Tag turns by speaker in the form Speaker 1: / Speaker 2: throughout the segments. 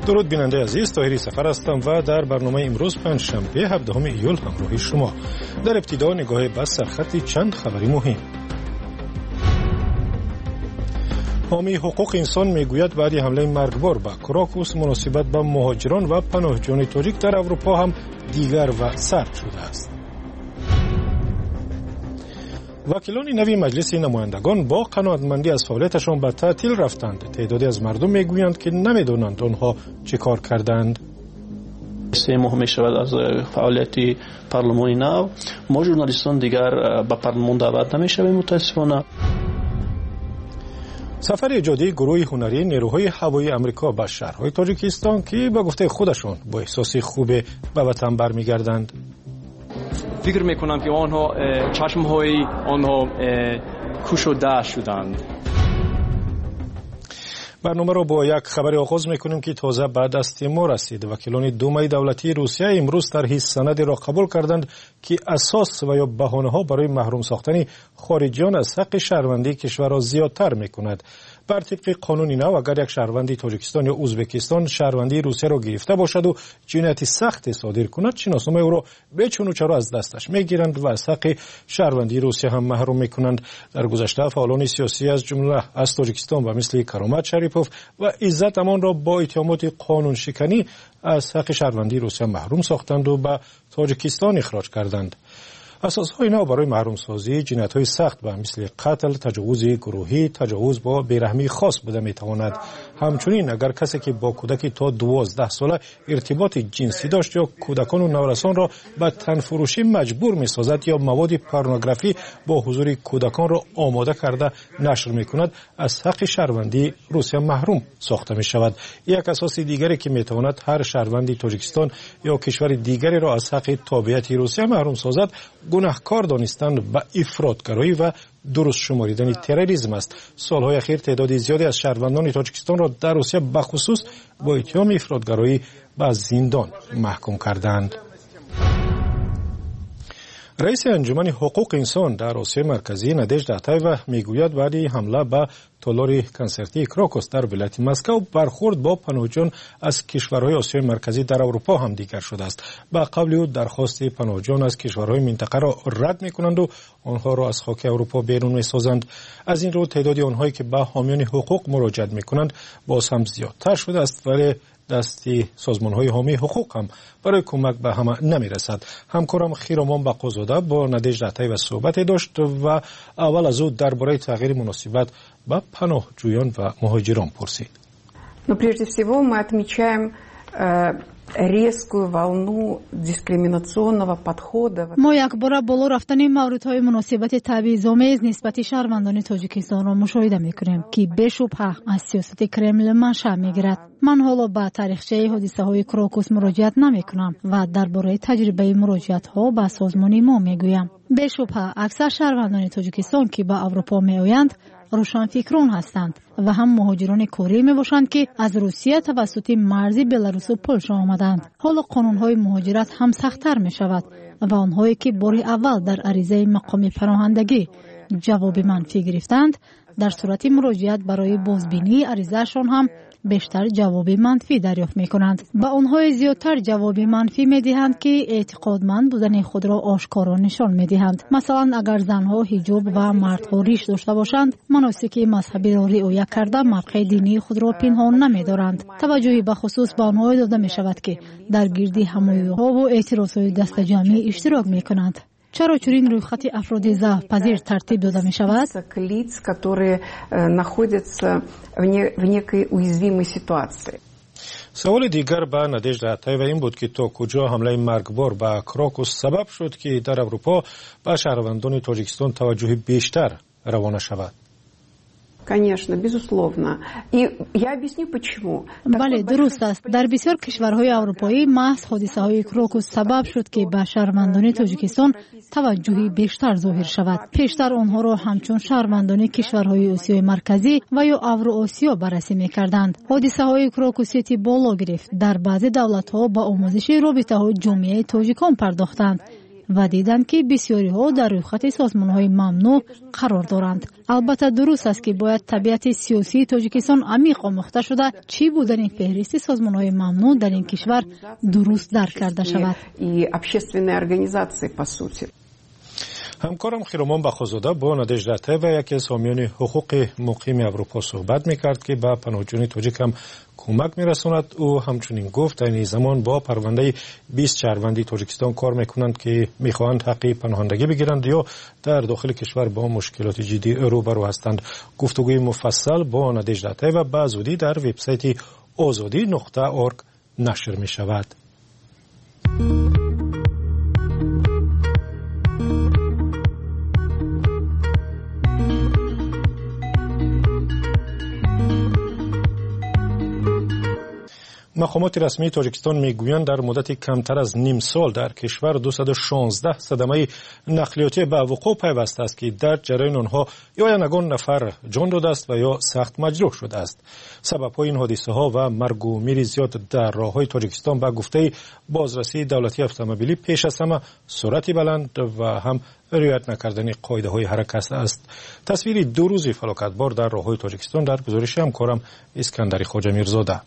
Speaker 1: درود بیننده عزیز، طاهری سفر هستم و در برنامه امروز پنجشنبه 17 ایول همراه شما. در ابتدا نگاه به سرخط چند خبری مهم. حامی حقوق انسان میگوید بعد حمله مرگبار به کراکوس مناسبت به مهاجران و پناهجویان تاجیک در اروپا هم دیگر و سرد شده است. وکیلان نوی مجلس نمایندگان با قناعتمندی از فعالیتشان به تعطیل رفتند. تعدادی از مردم میگویند که نمیدونند آنها چه کار کردند.
Speaker 2: 3 ماه می شود از فعالیت پارلمانی نو. ما ژورنالیستان دیگر به پارلمان دعوت نمی شویم متاسفانه.
Speaker 1: سفر ایجادی گروه هنری نیروهای هوایی آمریکا به شهرهای تاجیکستان که به گفته خودشان با احساس خوب به وطن برمیگردند.
Speaker 3: فکر میکنم که آنها چشمهای آنها گشوده شدند.
Speaker 1: برنامه را با یک خبر آغاز میکنیم که تازه بعد از ما رسید. وکیلان دومای دولتی روسیه امروز طرح سندی را قبول کردند که اساس و یا بهانه ها برای محروم ساختن خارجیان از حق شهروندی کشور را زیادتر میکند. بر طبق قانون نو اگر یک شهروندی تاجیکستان یا ازبکستان شهروندی روسیه را گرفته باشد و جنایت سخت صادر کند، شناسنامه او را به چون و چرا از دستش میگیرند و از حق شهروندی روسیه هم محروم میکنند. در گذشته فعالان سیاسی از جمله از تاجیکستان و مثل کرامت شریپوف و عزت امان را با اتهامات قانون شکنی از حق شهروندی روسیه محروم ساختند و به تاجیکستان اخراج کردند. اساسهای نو برای محروم سازی جنایت‌های سخت به مثل قتل، تجاوز گروهی، تجاوز با بیرحمی خاص بوده میتواند. همچنین اگر کسی که با کودکی تا 12 ساله ارتباط جنسی داشت یا کودکان و نورسان را به تنفروشی مجبور میسازد یا مواد پورنوگرافی با حضور کودکان را آماده کرده نشر میکند، از حق شهروندی روسیه محروم ساخته می شود. یک اساس دیگری که میتواند هر شهروندی تاجیکستان یا کشور دیگری را از حق تابعیت روسیه محروم سازد، گناهکار دانستن به افراطگرایی و درست شماریدن تروریسم است. سالهای اخیر تعداد زیادی از شهروندان تاجیکستان را در روسیه به خصوص با اتهام افراطگرایی به زندان محکوم کردند. رئیس انجمن حقوق انسان در آسیا مرکزی نادژدا اتایوا میگوید بعد حمله به تالار کنسرتی کراکوس در ولایت مسکو برخورد با پناهجویان از کشورهای آسیای مرکزی در اروپا هم دیگر شده است. به قول او درخواست پناهجویان از کشورهای منطقه را رد میکنند و آنها را از خاک اروپا بیرون میسازند. از این رو تعداد آنهایی که به حامیان حقوق مراجعه میکنند باز هم زیادتر شده است، ولی دستی سازمان‌های حامی حقوق هم برای کمک به همه نمی‌رسد. همکارم خیرامان بقازاده با نادژدا اتایوا صحبت داشت و اول از او درباره تغییر مناسبت به پناهجویان و مهاجران پرسید.
Speaker 4: Прежде всего мы отмечаем резкую волну дискриминационного подхода.
Speaker 5: ما یک بار بالا رفتن موردهای مناسبت تبعیض‌آمیز نسبت شهروندان تاجیکستان را مشاهده می‌کنیم که بشبهه از سیاست کرملین منشأ می‌گیرد. من حالا به تاریخچه حادثه‌های کراکوس مراجعت نمی‌کنم و درباره تجربه مراجعت‌ها به سازمان ما می‌گویم. بشبهه اکثر شهروندان تاجیکستان که به اروپا می‌آیند روشنفکران هستند و هم مهاجران کاری میباشند که از روسیه توسط مرز بلاروس و پولشا آمدند. حالا قانونهای مهاجرت هم سخت‌تر می شود و آنهایی که بار اول در عریضه مقام پناهندگی جواب منفی گرفتند، در صورت مراجعت برای بازبینی عریضه‌شان هم بیشتر جواب منفی دریافت می کنند. به آنهای زیادتر جواب منفی می دهند که اعتقادمند بودن خود را آشکارا نشان می دهند. مثلا اگر زنها حجاب و مردها ریش داشته باشند، مناسک مذهبی را رعایت کرده موقع دینی خود را پنهان نمی دارند. توجهی به خصوص به آنها داده می شود که در گردی همایی‌ها و اعتراضهای دست جمعی اشتراک می کنند. چرا چنین رویخط افراد ضعف پذیر ترتیب داده می شود؟
Speaker 1: سوال دیگر به نادژدا اتایوا این بود که تا کجا حمله مرگبار به کراکوس سبب شد که در اروپا به شهروندان تاجیکستان توجه بیشتر روانه شود.
Speaker 4: Конечно, безусловно. И я объясню почему.
Speaker 5: بله درست است. در بسیار کشورهای اروپایی محض حادثه‌های کراکوس سبب شد که به شهروندان تاجیکستان توجهی بیشتر ظاهر شود. پیشتر آنها را همچون شهروندان کشورهای آسیای مرکزی و یا اوراسیا بررسی می‌کردند. حادثه‌های کراکوسیتی بالا گرفت. در بعضی دولت‌ها با آموزش رابطه‌های جامعه تاجیکان پرداختند. و دیدند که بسیاری ها در روی خط سازمان های ممنوع قرار دارند. البته درست است که باید طبیعت سیاسی تاجیکستان عمیق آموخته شده چی بودن این فهرست سازمان های ممنوع در این کشور درست درک کرده شود.
Speaker 1: همکارم خیرومان بخوزاده با نادژده طیب یکی از حامیان حقوق مقیم اروپا صحبت میکرد که به پناهجویان تاجیک هم کمک میرساند. او همچنین گفت در این زمان با پرونده 20 شهروندی تاجیکستان کار میکنند که میخواهند حق پناهندگی بگیرند یا در داخل کشور با مشکلات جدی روبرو هستند. گفتگوی مفصل با نادژده طیب به زودی در وبسایت azadi.org نشر می شود. مقامات رسمی تاجیکستان میگویند در مدت کمتر از نیم سال در کشور 216 صدمه نقلیاتی به وقوع پیوسته است که در جریان آنها یا یگان نفر جان داده است و یا سخت مجروح شده است. سبب‌های این حادثه ها و مرگ و میر زیاد در راه‌های تاجیکستان به گفته بازرسی دولتی اتومبیلی پیش از همه سرعت بلند و هم رعایت نکردن قاعده‌های حرکت است. تصویری دو روزی فلاکتبار در راه‌های تاجیکستان در گزارش همکارم اسکندری خواجه میرزاده.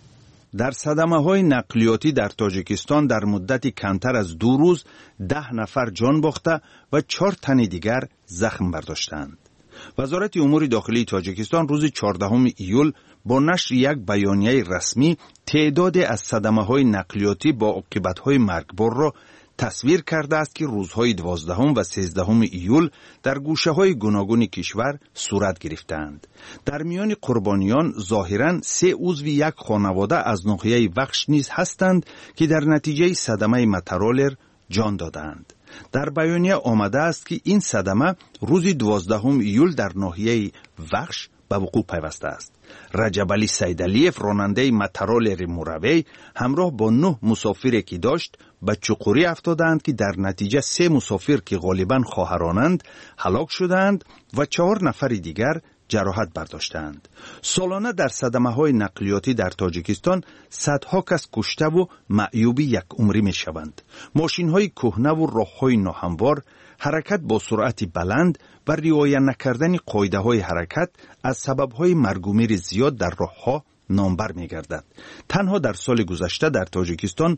Speaker 6: در صدمه‌های نقلیاتی در تاجیکستان در مدتی کمتر از 2 روز 10 نفر جان باخته و 4 تن دیگر زخم برداشتند. وزارت امور داخلی تاجیکستان روز 14 ایول با نشر یک بیانیه رسمی تعداد از صدمه‌های نقلیاتی با عاقبت‌های مرگبار را تصویر کرده است که روزهای 12 و 13 ایول در گوشه‌های گوناگون کشور صورت گرفتند. در میان قربانیان ظاهراً 3 عضو یک خانواده از ناحیه وخش نیز هستند که در نتیجه صدمه مترولر جان دادند. در بیانیه آمده است که این صدمه روز 12 ایول در ناحیه وخش به وقوع پیوسته است. رجب علی سیدعلیف راننده مترولر موروی همراه با 9 مسافری که داشت به چقوری افتادند که در نتیجه 3 مسافر که غالباً خواهرانند هلاک شدند و 4 نفر دیگر جراحت برداشتند. سالانه در صدمه‌های نقلیاتی در تاجیکستان صدها کس کشته و معیوبی یک عمری می شوند. ماشین‌های کهنه و راه‌های ناهموار، حرکت با سرعت بلند و رعایت نکردن قاعده‌های حرکت از سبب‌های مرگ و میر زیاد در راه‌ها نامبر می‌گردد. تنها در سال گذشته در تاجیکستان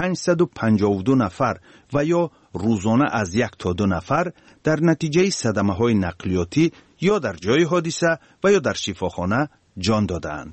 Speaker 6: 552 نفر و یا روزانه از 1 تا 2 نفر در نتیجه صدمه‌های نقلیاتی یا در جای حادثه و یا در شفاخانه جان دادند.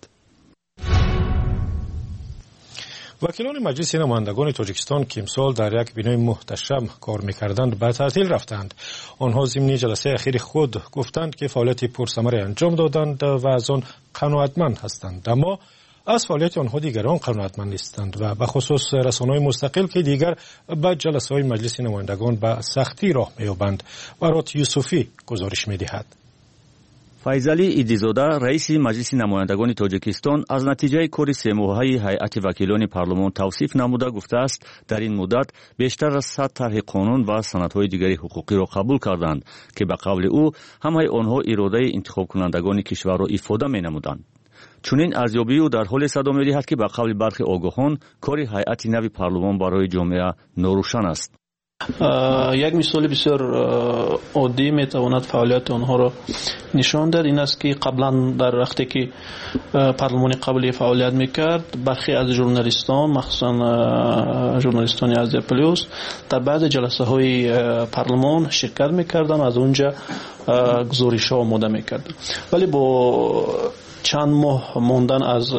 Speaker 1: وکیلان مجلس نمایندگان تاجیکستان که امسال در یک بنای محتشم کار می‌کردند به تعطیل رفتند. آنها ضمن جلسه اخیر خود گفتند که فعالیت پرثمری انجام دادند و از آن قناعتمند هستند، اما از فعالیت آنها دیگران قناعتمند نیستند و به خصوص رسانه‌های مستقل که دیگر به جلسه‌های مجلس نمایندگان به سختی راه می‌یابند. برات یوسفی گزارش می‌دهد.
Speaker 7: فیضعلی ایدیزاده رئیس مجلس نمایندگان تاجیکستان از نتیجه کار 3 ماهه هیئت وکیلان پارلمان توصیف نموده گفته است در این مدت بیشتر از 100 طرح قانون و سندهای دیگری حقوقی را قبول کردند که به قول او همه آنها اراده انتخاب کنندگان کشور را افاده می‌نمودند. چنین ارزیابی او در حال صدا می‌دهد که به قول برخی آگاهان کار هیئت نو پارلمان برای جامعه ناروشن است.
Speaker 2: یک مثال بسیار عادی میتواند فعالیت آنها را نشان داد. این است که قبلا در وقتی که پارلمان قبلی فعالیت میکرد برخی از ژورنالیستان مخصوصا ژورنالیستان از پلیوس در بعض جلسه های پارلمان شرکت میکردن، از اونجا گزارش ها آماده میکردن، ولی با چند ماه ماندن از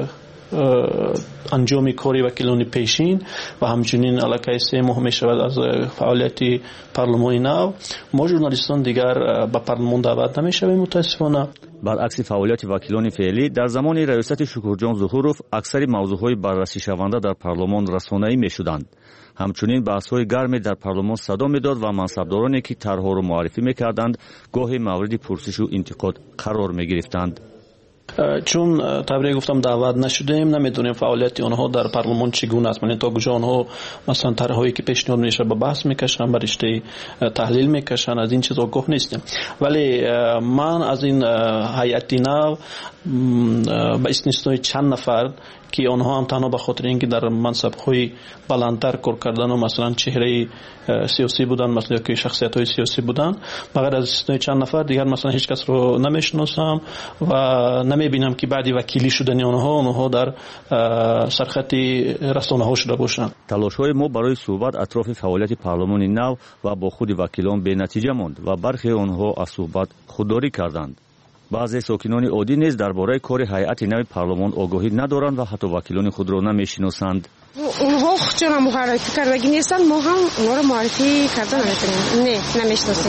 Speaker 2: انجام کاری وکیلان پیشین و همچنین علاقه 3 ماه می شود از فعالیت پارلمان نو، ما ژورنالیستان دیگر به پارلمان دعوت نمی شویم متاسفانه.
Speaker 7: برعکس فعالیت وکیلان فعلی در زمان ریاست شکرجان ظهوروف اکثر موضوعهای بررسی شونده در پارلمان رسانه‌ای می شدند. همچنین بحث‌های گرمی در پارلمان صدا می‌داد و منصبدارانی که طرح‌ها را معرفی می‌کردند گاهی مورد پرسش و انتقاد قرار می‌گرفتند.
Speaker 2: چون طبیعی گفتم دعوت نشدیم، نمیدونیم فعالیت آنها در پارلمان چگونه است. تا کجا آنها مثلا طرح‌هایی که پیشنهاد میشه به بحث میکشن، به رشته تحلیل میکشن، از این چیزا آگاه نیستیم. ولی من از این هیئت نو به استثنای چند نفر که آنها هم تنها به خاطر اینکه در منصب‌های بلندتر کار کردن و مثلا چهره سیاسی بودن، مثلا که شخصیت‌های سیاسی بودن، بغیر از استثنای چند نفر دیگر مثلا هیچ کس رو نمیشناسم و نمیبینم که بعدی وکیلی شدن آنها در سرخط رسانه‌ها شده باشند.
Speaker 7: تلاش‌های ما برای صحبت اطراف فعالیت پارلمان نو و با خود وکیلان به نتیجه ماند و برخی آنها از صحبت خودداری کردند. بعضی ساکنان عادی نیز درباره کار هیئت نو پارلمان آگاهی ندارند و حتی وکیلان خود را نمی‌شناسند.
Speaker 8: اونها چون معرفی کردگی نیستن، ما هم اونها رو معرفی کردن نمی‌تونیم. نه نمی‌شناسیم.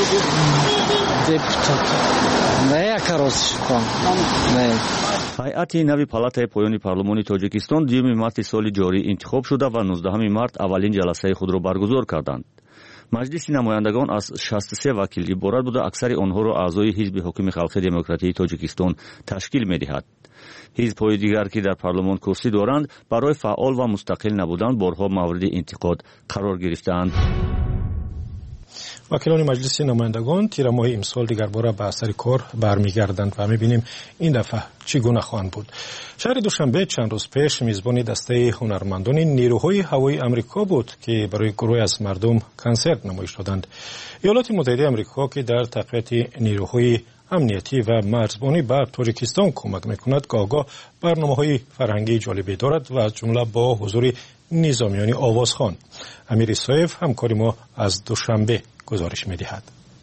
Speaker 9: نه کاروش کن. نه.
Speaker 7: هیئت نو پالاتای پایانی پارلمان تاجیکستان 2 مارس سال جاری انتخاب شده و 19 مارس اولین جلسه خود را برگزار کردند. مجلس نمایندگان از 63 وکیل عبارت بوده، اکثر آنها را اعضای حزب حاکم خلق دموکراتی تاجیکستان تشکیل می‌دهد. حزب‌های دیگر که در پارلمان کرسی دارند برای فعال و مستقل نبودن بارها مورد انتقاد قرار گرفتند.
Speaker 1: وکیلان مجلس نمایندگان تیر ماه امسال دیگر باره به سر کار برمیگردند و می‌بینیم این دفعه چگونه خواهند بود. شهر دوشنبه چند روز پیش میزبان دسته هنرمندان نیروهای هوایی آمریکا بود که برای گروه از مردم کنسرت نمایش دادند. ایالات متحده آمریکا که در تقویت نیروهای امنیتی و مرزبانی به تاجیکستان کمک میکند گاهگاه برنامه‌های فرهنگی جالبی دارد و از جمله با حضور نظامیان آوازخوان. امیر سایف همکاری ما از دوشنبه گزارش می‌دهد.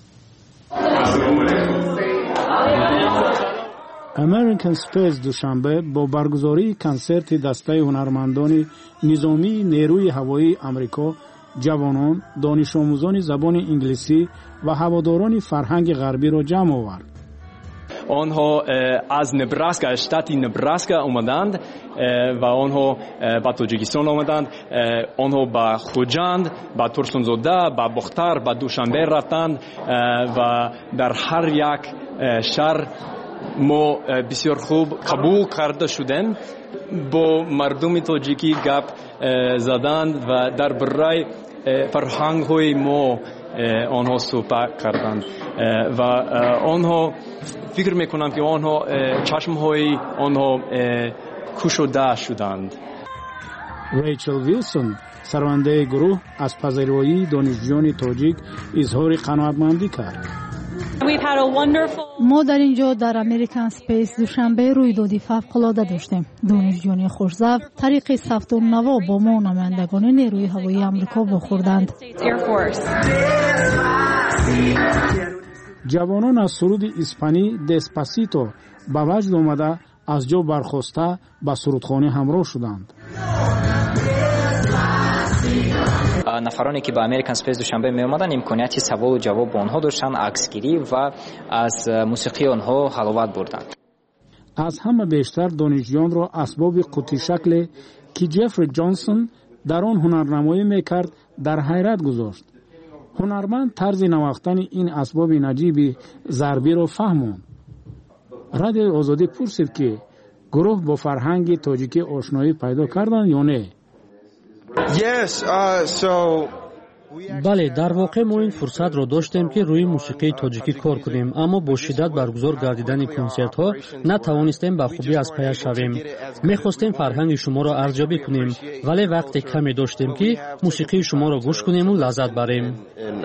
Speaker 10: امریکن سپیس دوشنبه با برگزاری کنسرت دسته هنرمندان نظامی نیروی هوایی آمریکا، جوانان، دانش آموزان زبان انگلیسی و هواداران فرهنگ غربی را جمع آورد.
Speaker 3: آنها از نبراسکا، شتات نبراسکا اومدند و آنها به تاجیکستان آمدند. آنها به خوجند، به ترسونزاده، به بختر، به دوشنبه رفتند و در هر یک شهر ما بسیار خوب قبول کرده شدیم. با مردم تاجیکی گپ زدند و در برای فرهنگ های ما آنها صحبت کردند و آنها فکر میکنم که آنها چشم های آنها کشوده شدند.
Speaker 10: ریچل ویلسون سرونده گروه از پذیرایی دانشجویان تاجیک اظهار قناعتمندی کرد.
Speaker 5: ما در اینجا در امریکن سپیس دوشنبه رویدادی فوق‌العاده داشتیم. دانشجویان خوش‌ذوق طریق ثبت نوا با ما نمایندگان نیروی هوایی آمریکا برخوردند.
Speaker 10: جوانان از سرود اسپانی دسپاسیتو به وجد آمده از جا برخاسته به سرودخوانی همراه شدند.
Speaker 11: نفرانی که به امریکن سپیس دوشنبه می آمدند امکانیت سوال و جواب با آنها داشتند، عکسگیری و از موسیقی آنها حلاوت بردند.
Speaker 10: از همه بیشتر دانشجویان را اسباب قوطی شکل که جفری جانسون در آن هنرنمایی میکرد در حیرت گذاشت. هنرمند طرز نواختن این اسباب نجیب ضربی را فهماند. رادیو آزادی پرسید که گروه با فرهنگ تاجیکی آشنایی پیدا کردند یا نه.
Speaker 12: بله، در واقع ما این فرصت را داشتیم که روی موسیقی تاجیکی کار کنیم، اما با شدت برگزار گردیدن کنسرت ها نتوانستیم به خوبی از پی شویم. می‌خواستیم فرهنگ شما را ارزیابی کنیم، ولی وقت کمی داشتیم که موسیقی شما را گوش کنیم و لذت بریم.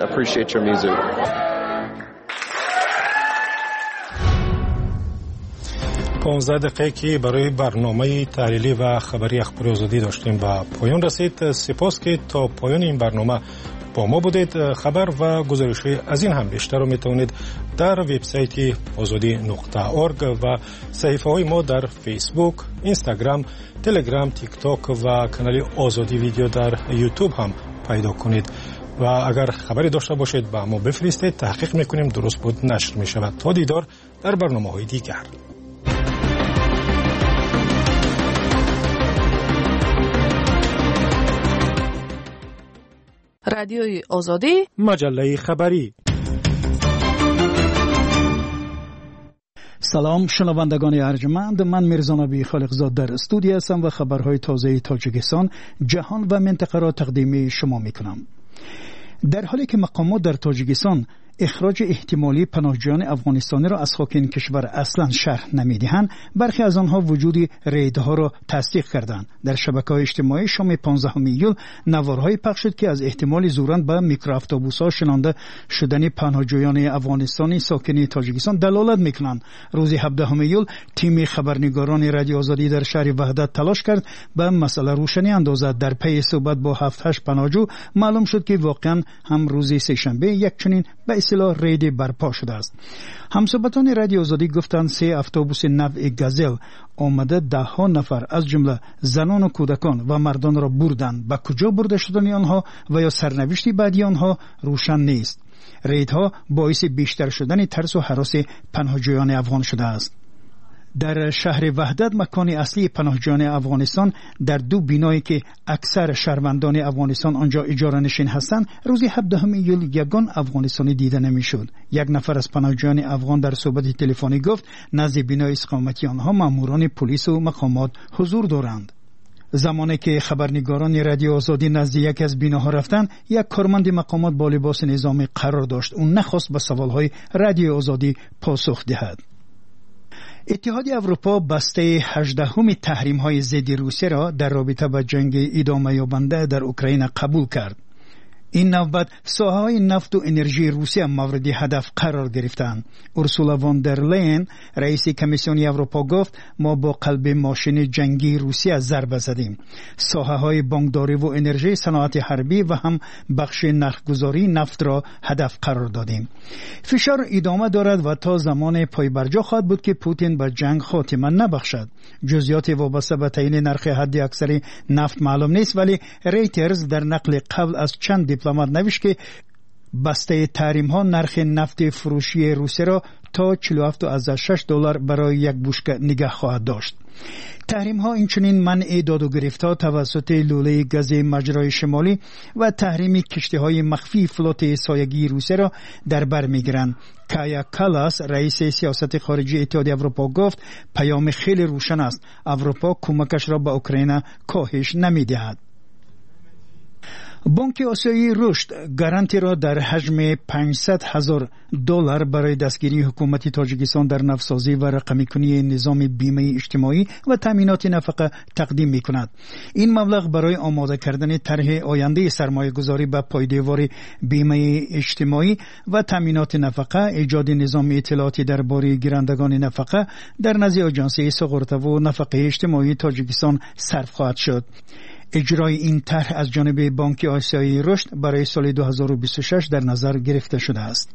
Speaker 1: 15 دقیقه که برای برنامه تحلیلی و خبری اخباری آزادی داشتیم به پایان رسید. سپاس که تا پایان این برنامه با ما بودید. خبر و گزارش‌های از این هم بیشتر رو میتونید در وبسایت azadi.org و صفحه‌های ما در فیسبوک، اینستاگرام، تلگرام، تیک تاک و کانال آزادی ویدیو در یوتیوب هم پیدا کنید. و اگر خبری داشته باشید با ما بفرستید، تحقیق میکنیم درست بود نشر میشود. تا دیدار در برنامه‌های دیگر.
Speaker 13: رادیوی آزادی،
Speaker 1: مجله خبری.
Speaker 14: سلام شنوندگان ارجمند، من میرزا نبی خالقزاد در استودیو هستم و خبرهای تازه تاجیکستان، جهان و منطقه را تقدیم شما میکنم. در حالی که مقامات در تاجیکستان اخراج احتمالی پناهجویان افغانستانی را از خاک این کشور اصلا شرح نمیدهند، برخی از آنها وجود ریدها را تصدیق کردند. در شبکه‌های اجتماعی شام 15 ایول نوارهایی پخش شد که از احتمال زورن به میکرواتوبوس‌ها شنانده شدن پناهجویان افغانستانی ساکن تاجیکستان دلالت می‌کنند. روز 17 ایول تیم خبرنگاران رادیو آزادی در شهر وحدت تلاش کرد به مسئله روشنی اندازد. در پی صحبت با 7-8 پناهجو معلوم شد که واقعا هم روز سه‌شنبه یک چنین به اصطلاح رید برپا شده است. همصحبتان رادیو آزادی گفتند 3 اتوبوس نوع گازل آمده 10 نفر از جمله زنان و کودکان و مردان را بردند. به کجا برده شدن آنها و یا سرنوشت بعدی آنها روشن نیست. ریدها باعث بیشتر شدن ترس و هراس پناهجویان افغان شده است. در شهر وحدت مکان اصلی پناهجویان افغانستان در 2 بینایی که اکثر شهروندان افغانستان آنجا اجاره نشین هستند، روز 17 ایول یگان افغانستانی دیده نمیشد. یک نفر از پناهجویان افغان در صحبت تلفنی گفت نزد بینای اقامتی آنها ماموران پلیس و مقامات حضور دارند. زمانی که خبرنگاران رادیو آزادی نزد یک از بیناها رفتند، یک کارمند مقامات با لباس نظامی قرار داشت. اون نخواست به سوالهای رادیو آزادی پاسخ دهد. اتحاد اروپا بسته 18 تحریم‌های ضد روسیه را در رابطه با جنگ ادامه یابنده در اوکراین قبول کرد. این نوبت ساحه‌های نفت و انرژی روسیه مورد هدف قرار گرفتند. اورسولا وان در لین رئیس کمیسیون اروپا گفت ما با قلب ماشین جنگی روسیه ضربه زدیم. ساحه‌های بانکداری و انرژی، صنعت حربی و هم بخش نرخ‌گذاری نفت را هدف قرار دادیم. فشار ادامه دارد و تا زمان پایبرجا خواهد بود که پوتین به جنگ خاتمه نبخشد. جزئیات وابسته به تعیین نرخ حد اکثری نفت معلوم نیست، ولی ریترز در نقل قبل از چند دیپلمات نوشت که بسته تحریم ها نرخ نفت فروشی روسیه را تا $47.6 برای یک بشکه نگه خواهد داشت. تحریم ها اینچنین منع داد و گرفت‌ها توسط لوله گاز مجرای شمالی و تحریم کشتی های مخفی فلوت سایگی روسیه را در بر می‌گیرند. کایا کالاس رئیس سیاست خارجی اتحادیه اروپا گفت پیام خیلی روشن است. اروپا کمکش را به اوکراین کاهش نمی‌دهد. بانک آسیایی رشد گارانتی را در حجم $500,000 برای دستگیری حکومت تاجیکستان در نوسازی و رقمی کنی نظام بیمه اجتماعی و تامینات نفقه تقدیم می کند. این مبلغ برای آماده کردن طرح آینده سرمایه گذاری به پایدار بیمه اجتماعی و تامینات نفقه، ایجاد نظام اطلاعاتی درباره گیرندگان نفقه در نزد آژانس سقراط و نفقه اجتماعی تاجیکستان صرف خواهد شد. اجرای این طرح از جانب بانک آسیایی رشد برای سال 2026 در نظر گرفته شده است.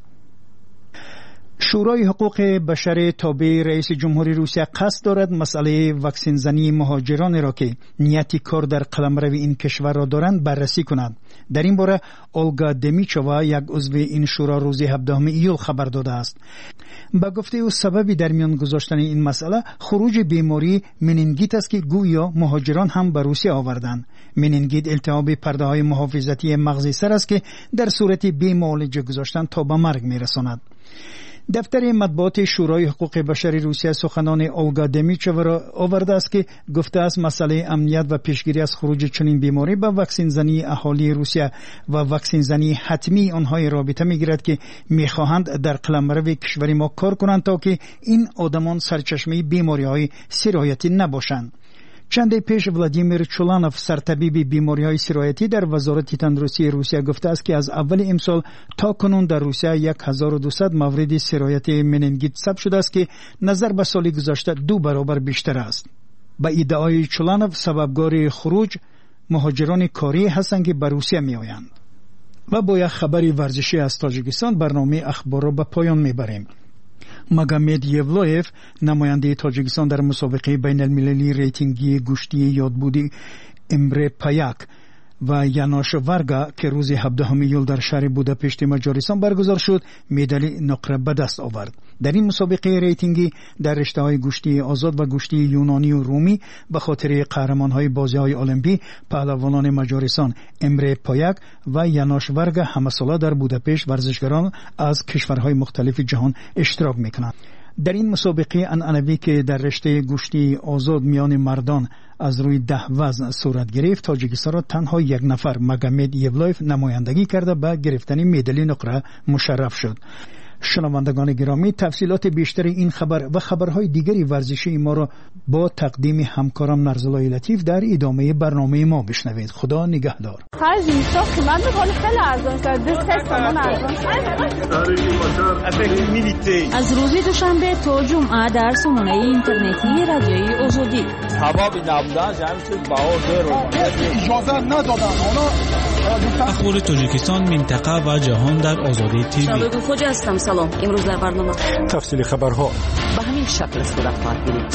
Speaker 14: شورای حقوق بشر تابع رئیس جمهوری روسیه قصد دارد مسئله واکسن زنی مهاجران را که نیتی کار در قلمرو این کشور را دارند بررسی کند. در این باره اولگا دمیچووا یک عضو این شورا روز 17 ایول خبر داده است. با گفته او سببی در میان گذاشتن این مسئله خروج بیماری منینگیت است که گویا مهاجران هم به روسیه آوردند. منینگیت التهاب پرده های محافظتی مغزی سر است که در صورت بی‌معالجه گذاشتن تا به مرگ میرساند. دفتر مطبوعات شورای حقوق بشر روسیه سخنان اولگا دمیچووا را آورده است که گفته است مسئله امنیت و پیشگیری از خروج چنین بیماری با واکسن زنی اهالی روسیه و واکسن زنی حتمی آنها رابطه میگیرد که میخواهند در قلمرو کشور ما کار کنند تا که این آدمان سرچشمه بیماری های سرایتی نباشند. چند پیش ولادیمیر چولانوف سرطبیب بیماری‌های سرایتی در وزارت تندرستی روسیه گفته است که از اول امسال تا کنون در روسیه 1200 مورد سرایت منینگیت ثبت شده است که نظر به سال گذشته 2 برابر بیشتر است. با ادعای چولانوف سببگار خروج مهاجران کاری هستند که به روسیه میآیند. و با یک خبری ورزشی از تاجیکستان برنامه اخبار را به پایان میبریم. ماگامد یولویف نماینده تاجیکستان در مسابقه بین المللی ریتینگی گشتی یادبودی امره پایاک و یاناش وارگا که روز 17 ایول در شهر بوداپشت مجارستان برگزار شد مدال نقره به دست آورد. در این مسابقه ریتینگی در رشته‌های گشتی آزاد و گشتی یونانی و رومی به خاطر قهرمان‌های بازی‌های المپی پهلوانان مجارستان امره پایاک و یاناش وارگا همساله در بوداپشت ورزشکاران از کشورهای مختلف جهان اشتراک می‌کنند. در این مسابقه انعنوی که در رشته گوشتی آزاد میان مردان از روی 10 وزن صورت گرفت، تاجیکستان را تنها یک نفر مگامد یولایف نمایندگی کرده به گرفتن مدال نقره مشرف شد. شنوندگان گرامی، تفصیلات بیشتر این خبر و خبرهای دیگری ورزشی ما را با تقدیم همکارم نرزلای لطیف در ادامه برنامه ما بشنوید. خدا نگهدار.
Speaker 15: از روز دوشنبه تا جمعه در سامانه اینترنتی رادیوی آزادی.
Speaker 16: اخبار تاجیکستان، منطقه و جهان در آزادی تیوی.
Speaker 15: شباب خوجا هستم. سلام. امروز در برنامه
Speaker 1: تفصیل خبرها
Speaker 15: به همین شکل صورت خواهد گرفت.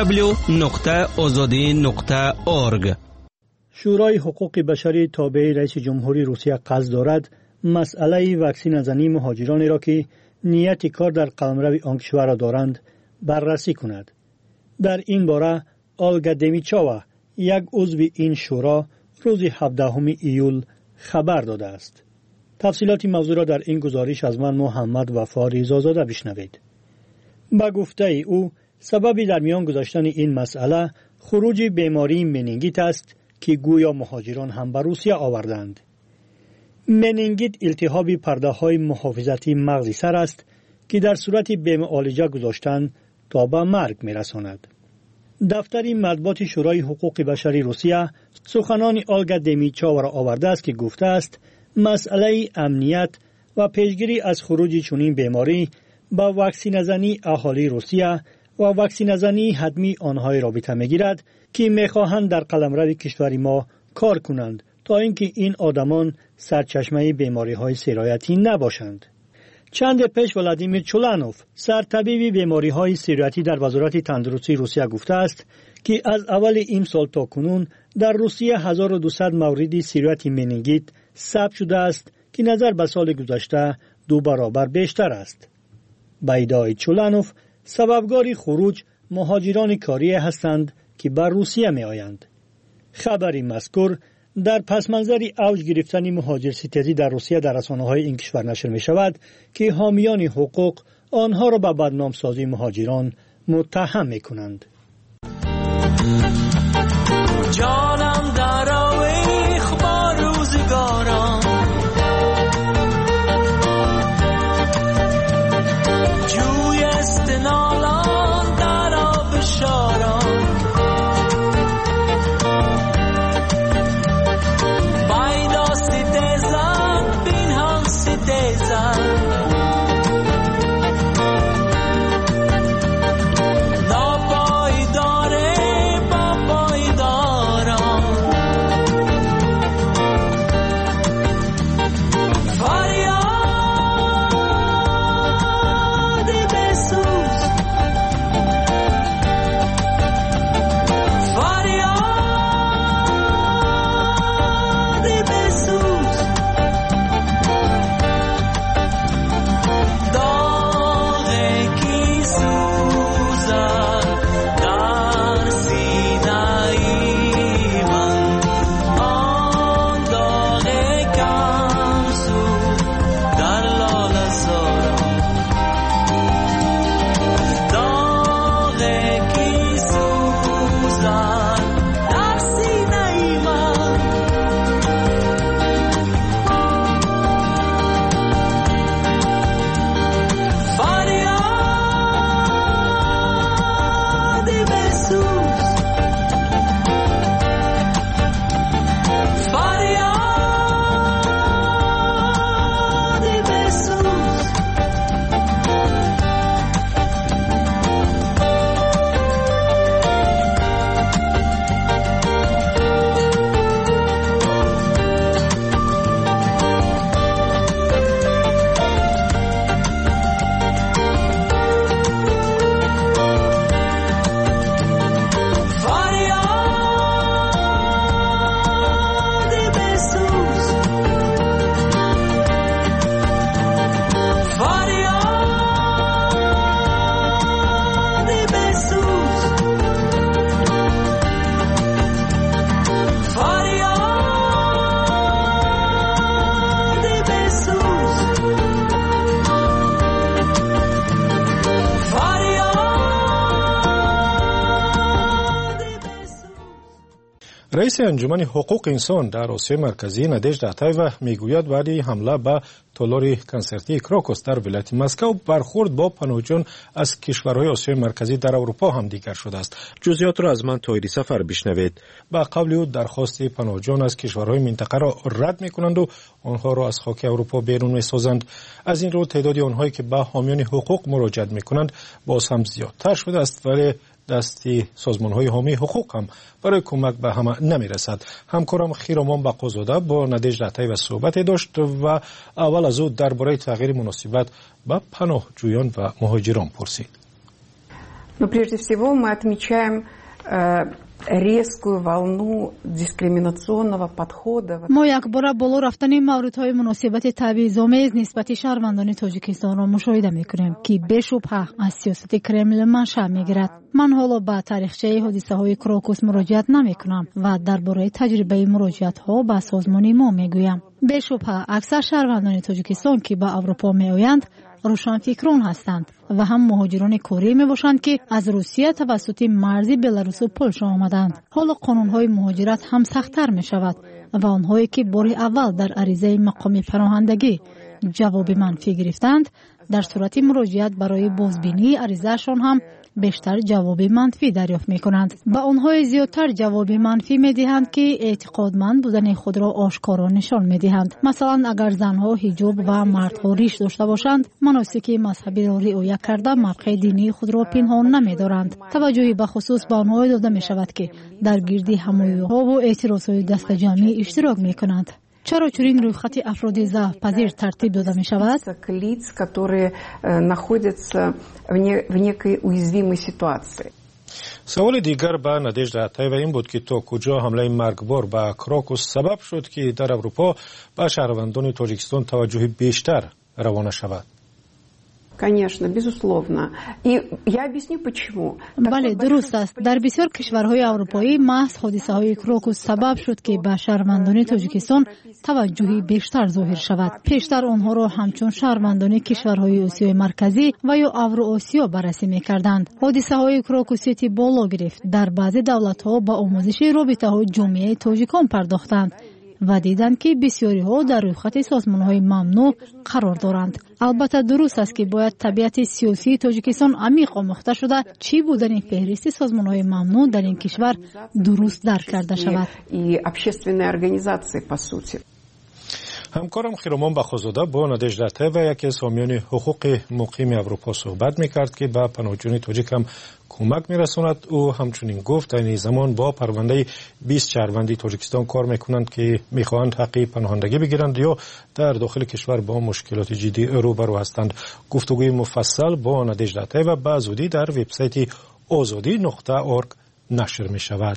Speaker 17: www.azadi.org.
Speaker 12: شورای حقوق بشری تابع رئیس جمهوری روسیه قصد دارد مسئله واکسین زنی مهاجرانی را که نیت کار در قلمرو آن کشور را دارند بررسی کند. در این باره آلگا دمیچاوا، یک عضو این شورا، روز 17 ایول خبر داده است. تفصیلات موضوع را در این گزارش از من محمد وفا ریزازاده بشنوید. با گفته او، سبب در میان گذاشتن این مسئله خروج بیماری منینگیت است که گویا مهاجران هم به روسیه آوردند. منینگیت التهاب پرده های محافظتی مغز سر است که در صورت بی‌معالجه گذاشتن تا به مرگ میرساند. دفتر مطبوعات شورای حقوق بشری روسیه سخنان آلگا دمیچاوا را آورده است که گفته است مسئله امنیت و پیشگیری از خروج چنین بیماری با واکسین زنی اهالی روسیه و واکسین زنی حتمی آنهای رابطه میگیرد که میخواهند در قلمرو کشور ما کار کنند تا اینکه این آدمان سرچشمه بیماری های سرایتی نباشند. چند پیش ولادیمیر چولانوف، سرطبیب بیماری های سرایتی در وزارت تندرستی روسیه گفته است که از اول این سال تا کنون در روسیه 1200 مورد سرایت منینگیت ثبت شده است که نظر به سال گذشته 2 برابر بیشتر است. با ادعای چولانوف، سببگار خروج مهاجران کاری هستند که بر روسیه می آیند. خبری مذکور در پس منظر اوج گرفتن مهاجر ستیزی در روسیه در رسانه‌های این کشور نشر می شود که حامیان حقوق آنها را به بدنام سازی مهاجران متهم می کنند.
Speaker 18: جانم در آویخ با روزگارم، جوی استنالان در آب شارم، بایدا ستیزم بین هم ستیزم، ناپایداره با پایدارم.
Speaker 1: رئیس انجمن حقوق انسان در آسیای مرکزی نادژدا اتایوا میگوید بعد حمله به تالار کنسرتی کراکوس در ولایت مسکو برخورد با پناهجویان از کشورهای آسیای مرکزی در اروپا هم دیگر شده است. جزئیات را از من طاهری سفر بشنوید. با قول او درخواست پناهجویان از کشورهای منطقه را رد میکنند و آنها را از خاک اروپا بیرون میسازند. از این رو تعداد آنهایی که به حامیان حقوق مراجعه میکنند باز هم زیادتر شده است، ولی دستی سازمان‌های حامی حقوق هم برای کمک به همه نمی‌رسد. همکارم خیرامان بقازاده با نادژدا اتایوا صحبت داشت و اول از او درباره تغییر مناسبت به پناهجویان و مهاجران پرسید.
Speaker 4: Но прежде всего мы отмечаем резкую волну дискриминационного подхода.
Speaker 5: ما یک بار بالا رفتن موردهای مناسبت تبعیض‌آمیز نسبت شهروندان تاجیکستان را مشاهده می‌کنیم که بشبهه از سیاست کرملین منشأ می‌گیرد. من حالا به تاریخچه حادثه‌های کراکوس مراجعت نمی‌کنم و درباره تجربه مراجعت‌ها به سازمان ما می‌گویم. بشبهه اکثر شهروندان تاجیکستان که به اروپا می‌آیند روشنفکران هستند و هم مهاجران کوری می باشند که از روسیه توسط مرزی بلاروس و پولشا آمدند. حالا قانون‌های مهاجرت هم سخت‌تر می شود و آنهایی که بار اول در عریضه مقام پناهندگی جواب منفی گرفتند در صورت مراجعت برای بازبینی عریضه‌شان هم بیشتر جواب منفی دریافت می کنند. به آنهای زیادتر جواب منفی می دهند که اعتقادمند بودن خود را آشکارا نشان می دهند. مثلا اگر زنها حجاب و مردها ریش داشته باشند، مناسک مذهبی را رعایت کرده موقع دینی خود را پنهان نمی دارند. توجهی به خصوص به آنها داده می شود که در گرد همایی‌ها و اعتراضهای دست جمعی اشتراک می کنند. چرا چنین روی خط افراد ضعف پذیر ترتیب داده می شود؟
Speaker 1: سوال دیگر به نادژدا اتایوا این بود که تا کجا حمله مرگبار به کراکوس سبب شد که در اروپا به شهروندان تاجیکستان توجه بیشتر روانه شود.
Speaker 4: Конечно, безусловно. И я объясню почему.
Speaker 5: بله درست است. در بسیار کشورهای اروپایی محض حادثه‌های کراکوس سبب شد که به شهروندان تاجیکستان توجهی بیشتر ظاهر شود. پیشتر آنها را همچون شهروندان کشورهای آسیای مرکزی و یا اوراسیا بررسی می‌کردند. حادثه‌های کراکوسی بالا گرفت. در بعضی دولت‌ها با آموزش رابطه‌های جامعه تاجیکان پرداختند و دیدند که بسیاری ها در روی خط سازمان‌های ممنوع قرار دارند. البته درست است که باید طبیعت سیاسی تاجیکستان عمیق آموخته شده چی بودن فهرست سازمان‌های ممنوع در این کشور درست درک کرده شود.
Speaker 1: همکارم خیرامان بقازاده با نادژدا اتایوا یکی از حامیان حقوق مقیم اروپا صحبت می‌کرد که به پناهجویان تاجیک هم کمک می‌رساند. او همچنین گفت این زمان با پرونده 20 شهروندی تاجیکستان کار می‌کنند که می‌خواهند حق پناهندگی بگیرند یا در داخل کشور با مشکلات جدی روبرو هستند. گفتگوی مفصل با نادژدا اتایوا به زودی در وبسایت azadi.org نشر می‌شود.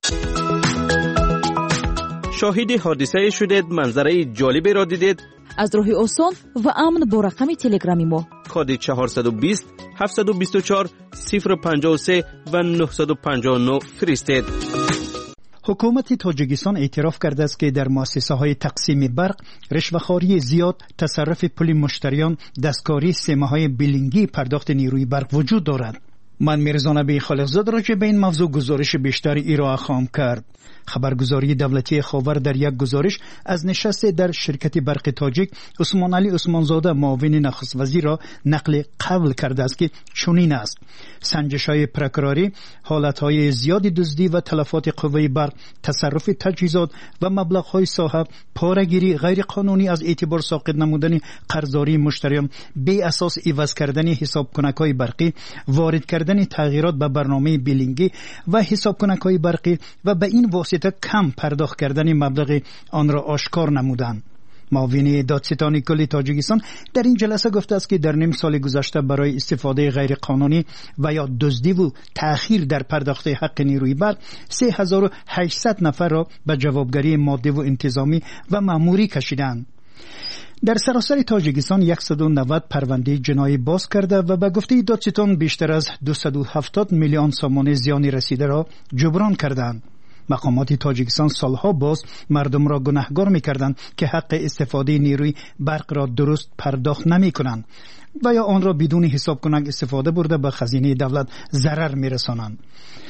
Speaker 17: شاهد حادثه شدید، منظره جالبی را دیدید؟
Speaker 13: از راه آسان و امن با رقم تلگرامی ما
Speaker 17: کد 420 724 053 و 959 فرستید.
Speaker 14: حکومت تاجیکستان اعتراف کرده است که در مؤسسه‌های تقسیم برق رشوه‌خواری زیاد، تصرف پول مشتریان، دستکاری سیمه‌های بیلینگی پرداخت نیروی برق وجود دارد. من میرزا نبی خالقزاد راجع به این موضوع گزارش بیشتری ارائه خواهم کرد. خبرگزاری دولتی خاور در یک گزارش از نشست در شرکت برق تاجیک عثمان علی عثمانزاده معاون نخست وزیر را نقل قول کرده است که چنین است: سنجش‌های پرکراری، حالت‌های زیاد دزدی و تلفات قوه برق، تصرف تجهیزات و مبلغ‌های صاحب، پاره‌گیری غیرقانونی از اعتبار ساقط نمودن قرضداری مشتریان، بی اساس عوض کردن حسابکنک‌های برقی، وارد کردن تغییرات به برنامه بیلینگی و حسابکنک‌های برقی و به این واسطه کم پرداخت کردن مبلغ آن را آشکار نمودند. معاون دادستان کل تاجیکستان در این جلسه گفته است که در نیم سال گذشته برای استفاده غیر قانونی و یا دزدی و تأخیر در پرداخت حق نیروی برق 3800 نفر را به جوابگری مادی و انتظامی و مأموری کشیدند. در سراسر تاجیکستان 190 پرونده جنایی باز کرده و به گفته دادستان بیشتر از 270 میلیون سوم زیان رسیده را جبران کردند. مقامات تاجیکستان سالها باز مردم را گناهکار می‌کردند که حق استفاده نیروی برق را درست پرداخت نمی‌کنند و یا آن را بدون حساب کنک استفاده برده به خزینه دولت ضرر می‌رسانند.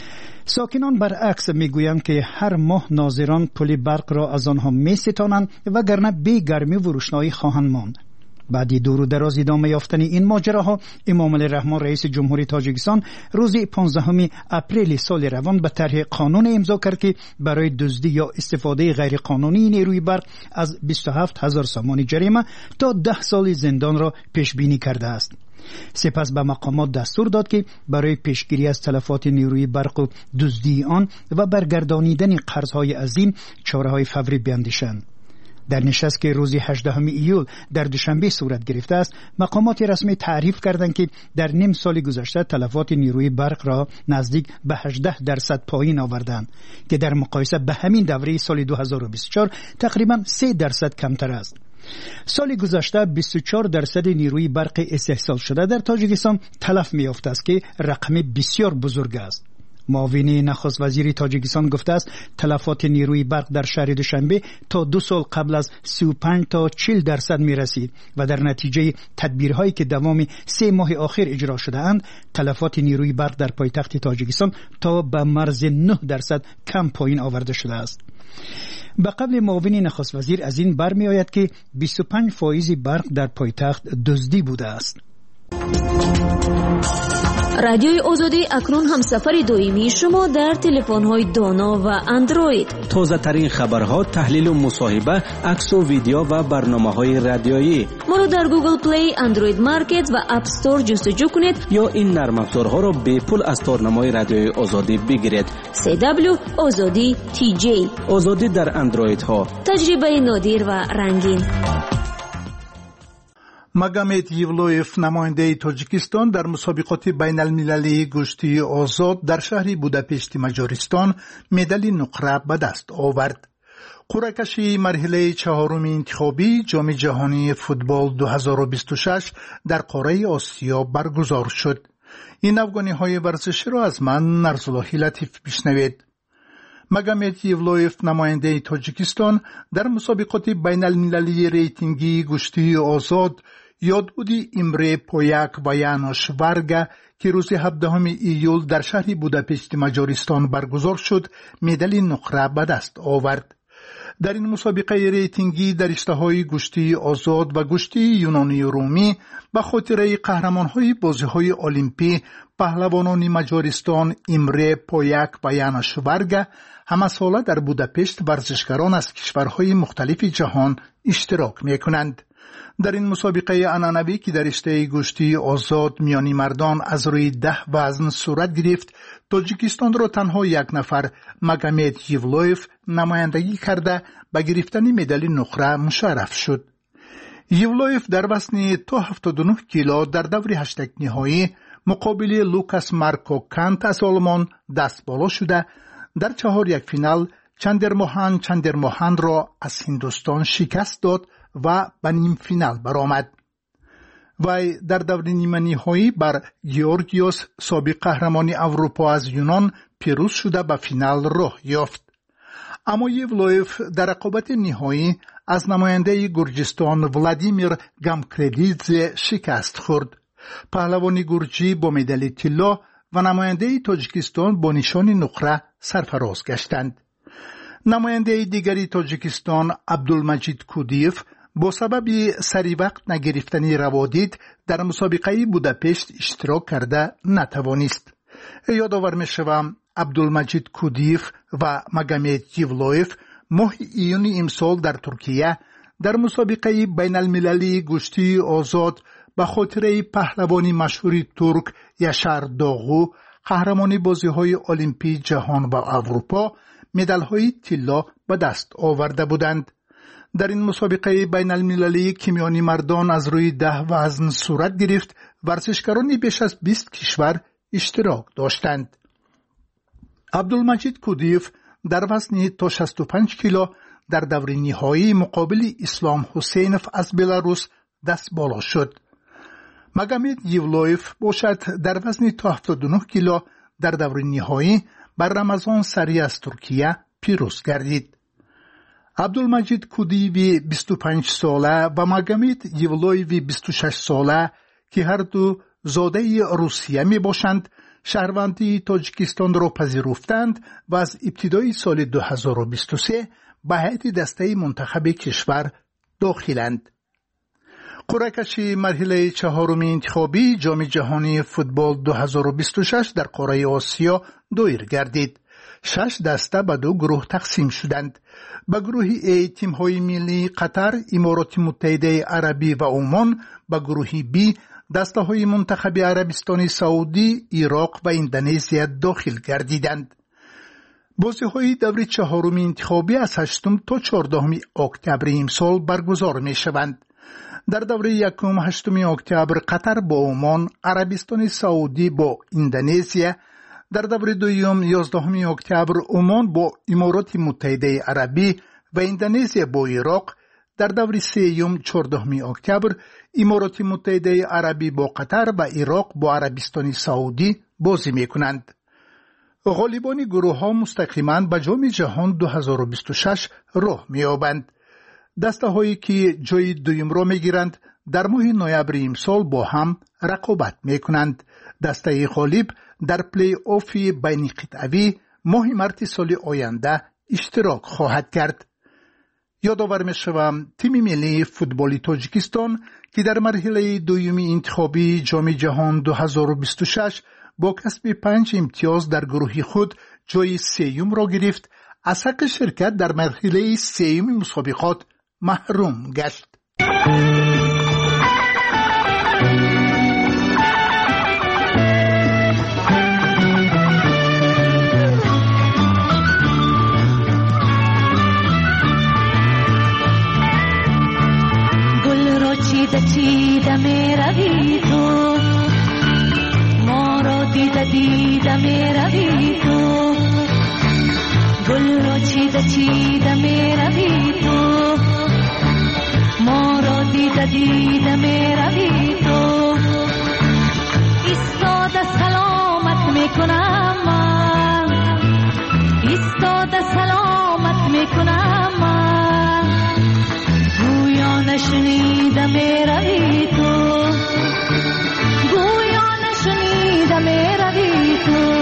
Speaker 14: ساکنان برعکس میگویند که هر ماه ناظران پل برق را از آنها میستانند وگرنه بی گرمی و روشنایی خواهند ماند. بعد دور و دراز ادامه یافتن این ماجراها، امام علی رحمان رئیس جمهوری تاجیکستان روز 15 اپریل سال روان به طرح قانون امضا کرد که برای دزدی یا استفاده غیر قانونی نیروی برق از 27,000 سامان جریمه تا 10 سال زندان را پیش بینی کرده است. سپس به مقامات دستور داد که برای پیشگیری از تلفات نیروی برق و دزدی آن و برگردانیدن قرضهای عظیم چاره‌های فوری بیاندیشند. در نشست که روز 18 ایول در دوشنبه صورت گرفته است، مقامات رسمی تعریف کردند که در نیم سال گذشته تلفات نیروی برق را نزدیک به 18% پایین آوردند که در مقایسه به همین دوره سال 2024 تقریبا 3% کمتر است. سال گذشته 24% نیروی برق استحصال شده در تاجیکستان تلف می‌یافته است که رقم بسیار بزرگ است. معاون نخست وزیر تاجیکستان گفته است تلفات نیروی برق در شهر دوشنبه تا 2 سال قبل از 35 تا 40% می رسید و در نتیجه تدبیرهایی که دوام 3 ماه آخر اجرا شده اند تلفات نیروی برق در پایتخت تاجیکستان تا به مرز 9% کم پایین آورده شده است. به قبل معاون نخست وزیر از این برمی آید که 25% برق در پایتخت دزدی بوده است.
Speaker 13: رادیوی آزادی اکنون هم سفر دائمی شما در تلفن‌های دانا و اندروید.
Speaker 17: تازه ترین خبرها، تحلیل و مصاحبه، عکس و ویدیو و برنامه‌های رادیویی.
Speaker 13: ما را در گوگل پلی، اندروید مارکت و اپ استور جستجو کنید
Speaker 17: یا این نرم افزارها را به پول از تارنمای رادیوی آزادی بگیرید.
Speaker 13: CW آزادی TJ.
Speaker 17: آزادی در اندروید ها.
Speaker 13: تجربه نادر و رنگین.
Speaker 19: مگامد یولویف نماینده تاجیکستان در مسابقات بین المللی گشتی آزاد در شهر بوداپشت مجارستان مدال نقره به دست آورد. قرعه کشی مرحله 4 انتخابی جام جهانی فوتبال 2026 در قاره آسیا برگزار شد. این افغانی ورزشی را از من نرزاللهی لطیف بشنوید. مگامد یولویف نماینده تاجیکستان در مسابقات بین المللی ریتینگی گشتی آزاد یادبودی امره پویاک و یانوش ورگا که روز 17 ایول در شهر بوداپشت مجارستان برگزار شد مدال نقره به دست آورد. در این مسابقه ریتینگی در رشته‌های گشتی آزاد و گشتی یونانی رومی به خاطر قهرمان‌های بازی‌های المپی پهلوانان مجارستان امره پویاک و یانوش ورگا همه ساله در بوداپشت ورزشکاران از کشورهای مختلف جهان اشتراک می‌کنند. در این مسابقه عنعنوی که در رشته گشتی آزاد میانی مردان از روی 10 وزن صورت گرفت، تاجیکستان را تنها یک نفر مگامد یولویف نمایندگی کرده به گرفتن مدال نقره مشرف شد. یولویف در وزن تا 79 کیلو در دور 8 نهایی مقابل لوکاس مارکو کانت از آلمان دست بالا شده در 4 فینال چندرموهان را از هندوستان شکست داد و به نیم فینال برآمد. وی در دور نیمه نهایی بر گیورگیوس سابق قهرمان اروپا از یونان پیروز شده به فینال راه یافت. اما یولویف در رقابت نهایی از نماینده گرجستان ولادیمیر گامکردیدزه شکست خورد. پهلوان گرجی با مدال طلا و نماینده تاجیکستان با نشان نقره سرفراز گشتند. نماینده دیگری تاجیکستان عبدالمجید کودیف با سبب سری وقت نگرفتن روادید در مسابقه بوداپشت اشتراک کرده نتوانست. یادآور می‌شوم عبدالمجید کودیف و مگامد یولویف ماه ایون امسال در ترکیه در مسابقه بین المللی گشتی آزاد به خاطر پهلوانی مشهور ترک یاشار داغو قهرمان بازی‌های المپی جهان و اروپا مدال‌های طلا به دست آورده بودند. در این مسابقه بین المللی که میانی مردان از روی 10 وزن صورت گرفت، ورزشکاران بیش از 20 کشور اشتراک داشتند. عبدالمجید کودیف در وزن تا 65 کیلو در دور نهایی مقابل اسلام حسینف از بلاروس دست بالا شد. مگامد یولویف باشد در وزن تا 79 کیلو در دور نهایی بر رمضان سری از ترکیه پیروز گردید. عبدالمجید کودیوی 25 ساله و مگامد یولویوی 26 ساله که هر دو زاده روسیه می باشند شهروندی تاجیکستان را پذیرفتند و از ابتدای سال 2023 به هیئت دسته منتخب کشور داخلند. قرعه کشی مرحله چهارمی انتخابی جام جهانی فوتبال 2026 در قاره آسیا دایر گردید. 6 دسته به 2 گروه تقسیم شدند. به گروه A تیم‌های ملی قطر، امارات متحده عربی و عمان، به گروه B دسته‌های منتخب عربستان سعودی، عراق و اندونزیا داخل گردیدند. بازی‌های دور چهارمی انتخابی از 8 تا 14 اکتبر امسال برگزار می‌شوند. در دوره یکم 8 اکتبر قطر با عمان، عربستان سعودی با اندونزیا، در دوره دوم 11 اکتبر عمان با امارات متحده عربی و اندونزیا با عراق، در دوره سوم 14 اکتبر امارات متحده عربی با قطر و عراق با عربستان سعودی بازی می‌کنند. غالبان گروه‌ها مستقیما به جام جهان 2026 راه می‌یابند. دسته‌هایی که جای دوم را می‌گیرند در ماه نوامبر امسال با هم رقابت می‌کنند. دسته غالب در پلی آف بین قطعی ماه مارس سال آینده اشتراک خواهد کرد. یادآور می‌شوم تیم ملی فوتبال تاجیکستان که در مرحله دومی انتخابی جام جهان 2026 با کسب 5 امتیاز در گروه خود جای سوم را گرفت، از حق شرکت در مرحله سوم مسابقات محروم گشت.
Speaker 15: گل رو چیده میروی تو، ما رو دیده میروی تو، گل رو چیده میروی تو، ما رو دیده میروی تو، ایستاده سلامت میکنم من، ایستاده سلامت میکنم من، گویا نشنیده میروی تو، گویا نشنیده میروی تو.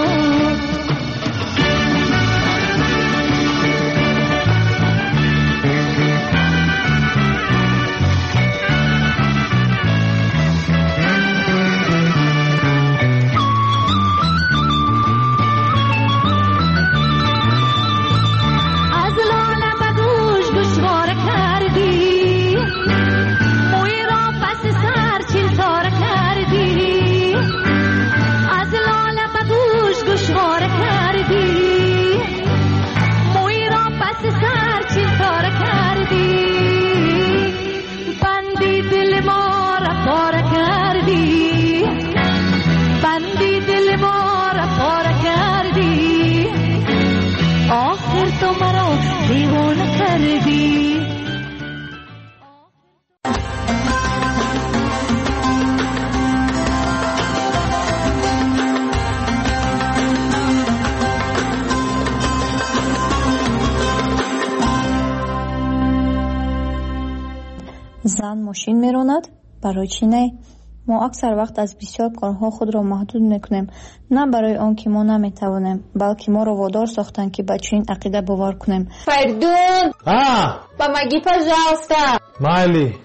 Speaker 20: زن ماشین میراند؟ برای چی نه؟ ما اکثر وقت از بسیار کارها خود را محدود میکنیم، نه برای آن که ما نمیتوانیم، بلکه ما را وادار ساختند که به چنین عقیده باور کنیم.
Speaker 21: Perdón. Помоги, пожалуйста.
Speaker 1: Майли.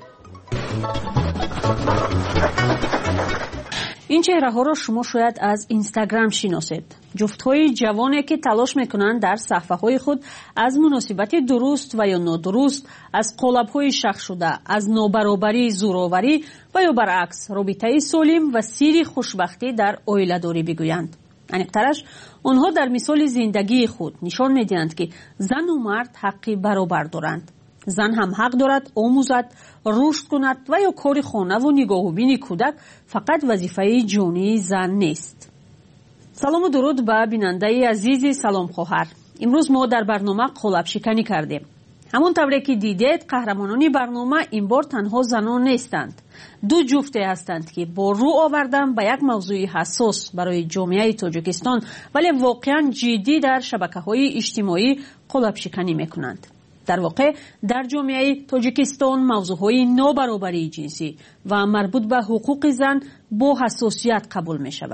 Speaker 12: این چهره ها را شما شاید از اینستاگرام شناسید. جفت های جوانی که تلاش میکنند در صفحه های خود از مناسبت درست و یا نادرست، از قالب های شخص شده، از نابرابری زورآوری و یا برعکس رابطه سالم و سیر خوشبختی در عائله داری بگویند. انیقترش آنها در مثال زندگی خود نشان میدهند که زن و مرد حقی برابر دارند. زن هم حق دارد آموزد، رشد کند و یا کار خانه و نگاهبین کودک فقط وظیفه جانی زن نیست. سلام و درود به بیننده عزیز سلام خواهر. امروز ما در برنامه قالب شکنی کردیم. همون طوری که دیدید قهرمانان برنامه این بار تنها زنان نیستند. دو جفته هستند که با رو آوردن به یک موضوع حساس برای جامعه تاجیکستان ولی واقعا جدی در شبکه‌های اجتماعی قالب شکنی میکنند. در واقع در جامعه تاجیکستان موضوعهای نابرابری جنسی و مربوط به حقوق زن با حساسیت قبول می شود.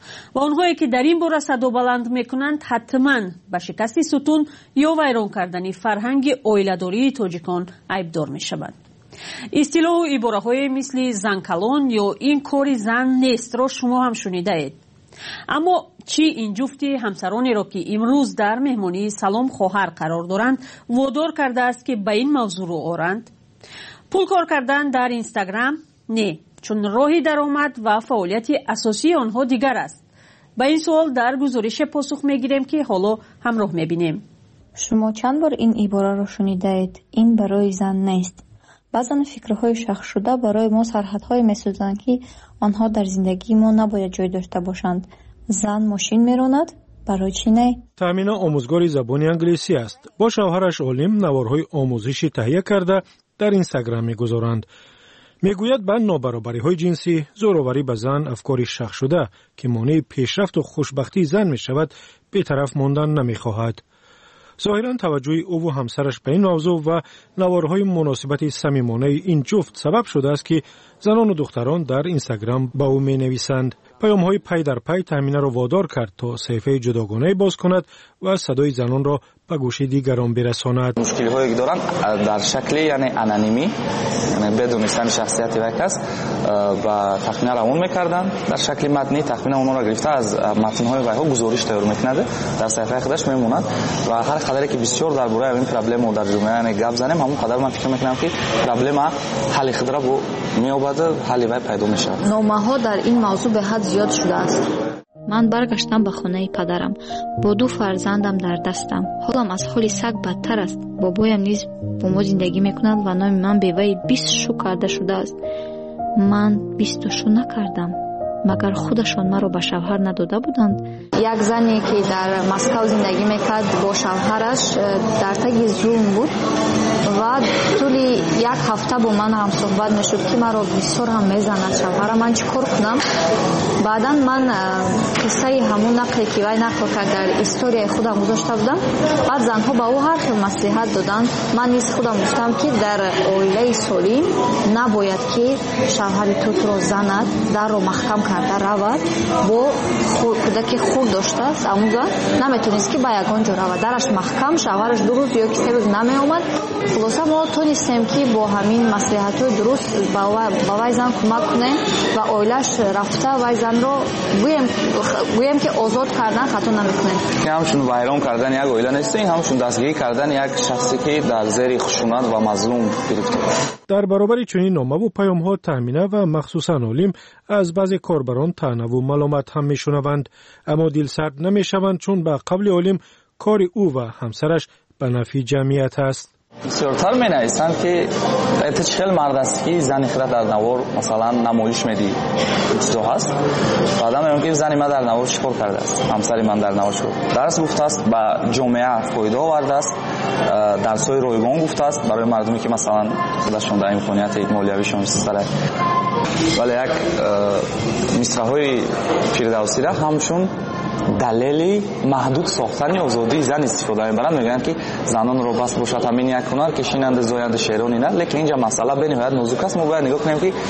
Speaker 6: و آنهایی که در این باره صدا بلند میکنند حتما به شکست ستون یا ویران کردن فرهنگ عائله‌داری تاجیکان عیبدار میشوند. اصطلاح و عباره‌های مثل زن کلان یا این کاری زن نیست را شما هم شنیده اید. اما چی این جفت همسرانی را که امروز در مهمانی سلام خواهر قرار دارند وادار کرده است که به این موضوع رو آرند؟ پول کار کردن در اینستاگرام؟ نه، چون راهی درآمد و فعالیت اساسی آنها دیگر است. به این سوال در گزارش پاسخ میگیریم که حالا همراه میبینیم.
Speaker 20: شما چند بار این عباره را شنیده اید؟ این برای زن نیست. بعضن فکرهای شخص شده برای ما سرحدهای می‌سازند که آنها در زندگی ما نباید جای داشته باشند. زن ماشین میراند، برای چی نه؟
Speaker 1: تامینه آموزگار زبان انگلیسی است. با شوهرش علیم نوارهای آموزشی تهیه کرده در اینستاگرام می‌گذارند. میگوید به نابرابری‌های جنسی، زوراوری به زن افکاری شخص شده که مانع پیشرفت و خوشبختی زن می‌شود، بی‌طرف ماندن نمی‌خواهد. ظاهراً توجه او و همسرش به این موضوع و نوارهای مناسبت صمیمانه این جفت سبب شده است که زنان و دختران در اینستاگرام با او می‌نویسند. پیام‌های پی در پی تامینه را وادار کرد تا صفحه جداگانه باز کند و صدای زنان را به گوش دیگران برساند.
Speaker 22: مشکل‌هایی که دارند در شکل یعنی انانیمی، یعنی بدون دانستن شخصیت یک کس و تخمین روان می‌کردند. در شکل متنی تخمین اونها را گرفته از متن‌های وی‌ها گزارش تیار می‌کند، در صفحه خودش می‌ماند و هر قدری که بسیار درباره این پرابلم در جامعه یعنی گپ زنیم، همون قدر من فکر می‌کنم که پرابلم حل خود را می‌یابد، حل وی پیدا می‌شود.
Speaker 20: نامه‌ها در این موضوع به حد زیاد شده است. من برگشتم به خانه پدرم با 2 فرزندم در دستم. حالم از حال سگ بدتر است. بابایم نیز با ما زندگی میکند و نام من به وی 20 شو کرده شده است. من 20 شو نکردم. مگر خودشان مرا به شوهر نداده بودند؟ یک زنی که در مسکو زندگی میکرد با شوهرش در تگ ظلم بود و طول یک هفته با من هم صحبت میشد که مرا بسیار هم میزند شوهرم. من چیکار کنم؟ بعدا من قصه همون نقلی که وی نقل کرد در استوری خودم گذاشته بودم. بعد زنها به او هر خیلی مصلحت دادند. من نیز خودم گفتم که در عائله سالم نباید که شوهر تو را زند، در رو محکم کرده رود. با کودک خود داشته است اما نمیتونست که به یگان جا رود، درش محکم، شوهرش 2 روز یا 3 روز نمی آمد. خلاصه ما تونستیم که با همین مصلحت‌های درست با وی زن کمک کنیم و عائله‌اش رفته وی زن رو گویم که آزاد کردن خطا نمیکنیم.
Speaker 22: همچون ویران کردن یک عائله نیست، همچون دستگیری کردن یک شخصی که در زیر خشونت و مظلوم گرفته.
Speaker 1: در برابر چنین نامه و پیام‌ها تامینه و مخصوصاً علیم از بعضی کاربران طعنه و ملامت هم میشنوند، اما دلسرد نمیشوند چون به قبل علیم کار او و همسرش به نفع جمعیت است.
Speaker 22: بسیارتر می نویسند که خیلی مرد است که زنی خود در نوار مثلا نمایش میدی چیزا هست. بعدا میگم که زنی من در نوار چیکار کرده است، همسری من در نوار چیکار درس گفته است، به جامعه فایده آورده است، درس‌های رایگان گفته است برای مردمی که مثلا خودشون در امکانیت مالیویشون استفاده. ولی یک مصرع‌های فردوسی را همچون دلیلی محدود ساختن آزادی زن استفاده می‌برند. میگن که زنان رو بس باشد همین یک هنر کشیننده زاینده شعرانی نه، لیکن اینجا مسئله به نهایت نازک است. ما باید نگاه کنیم که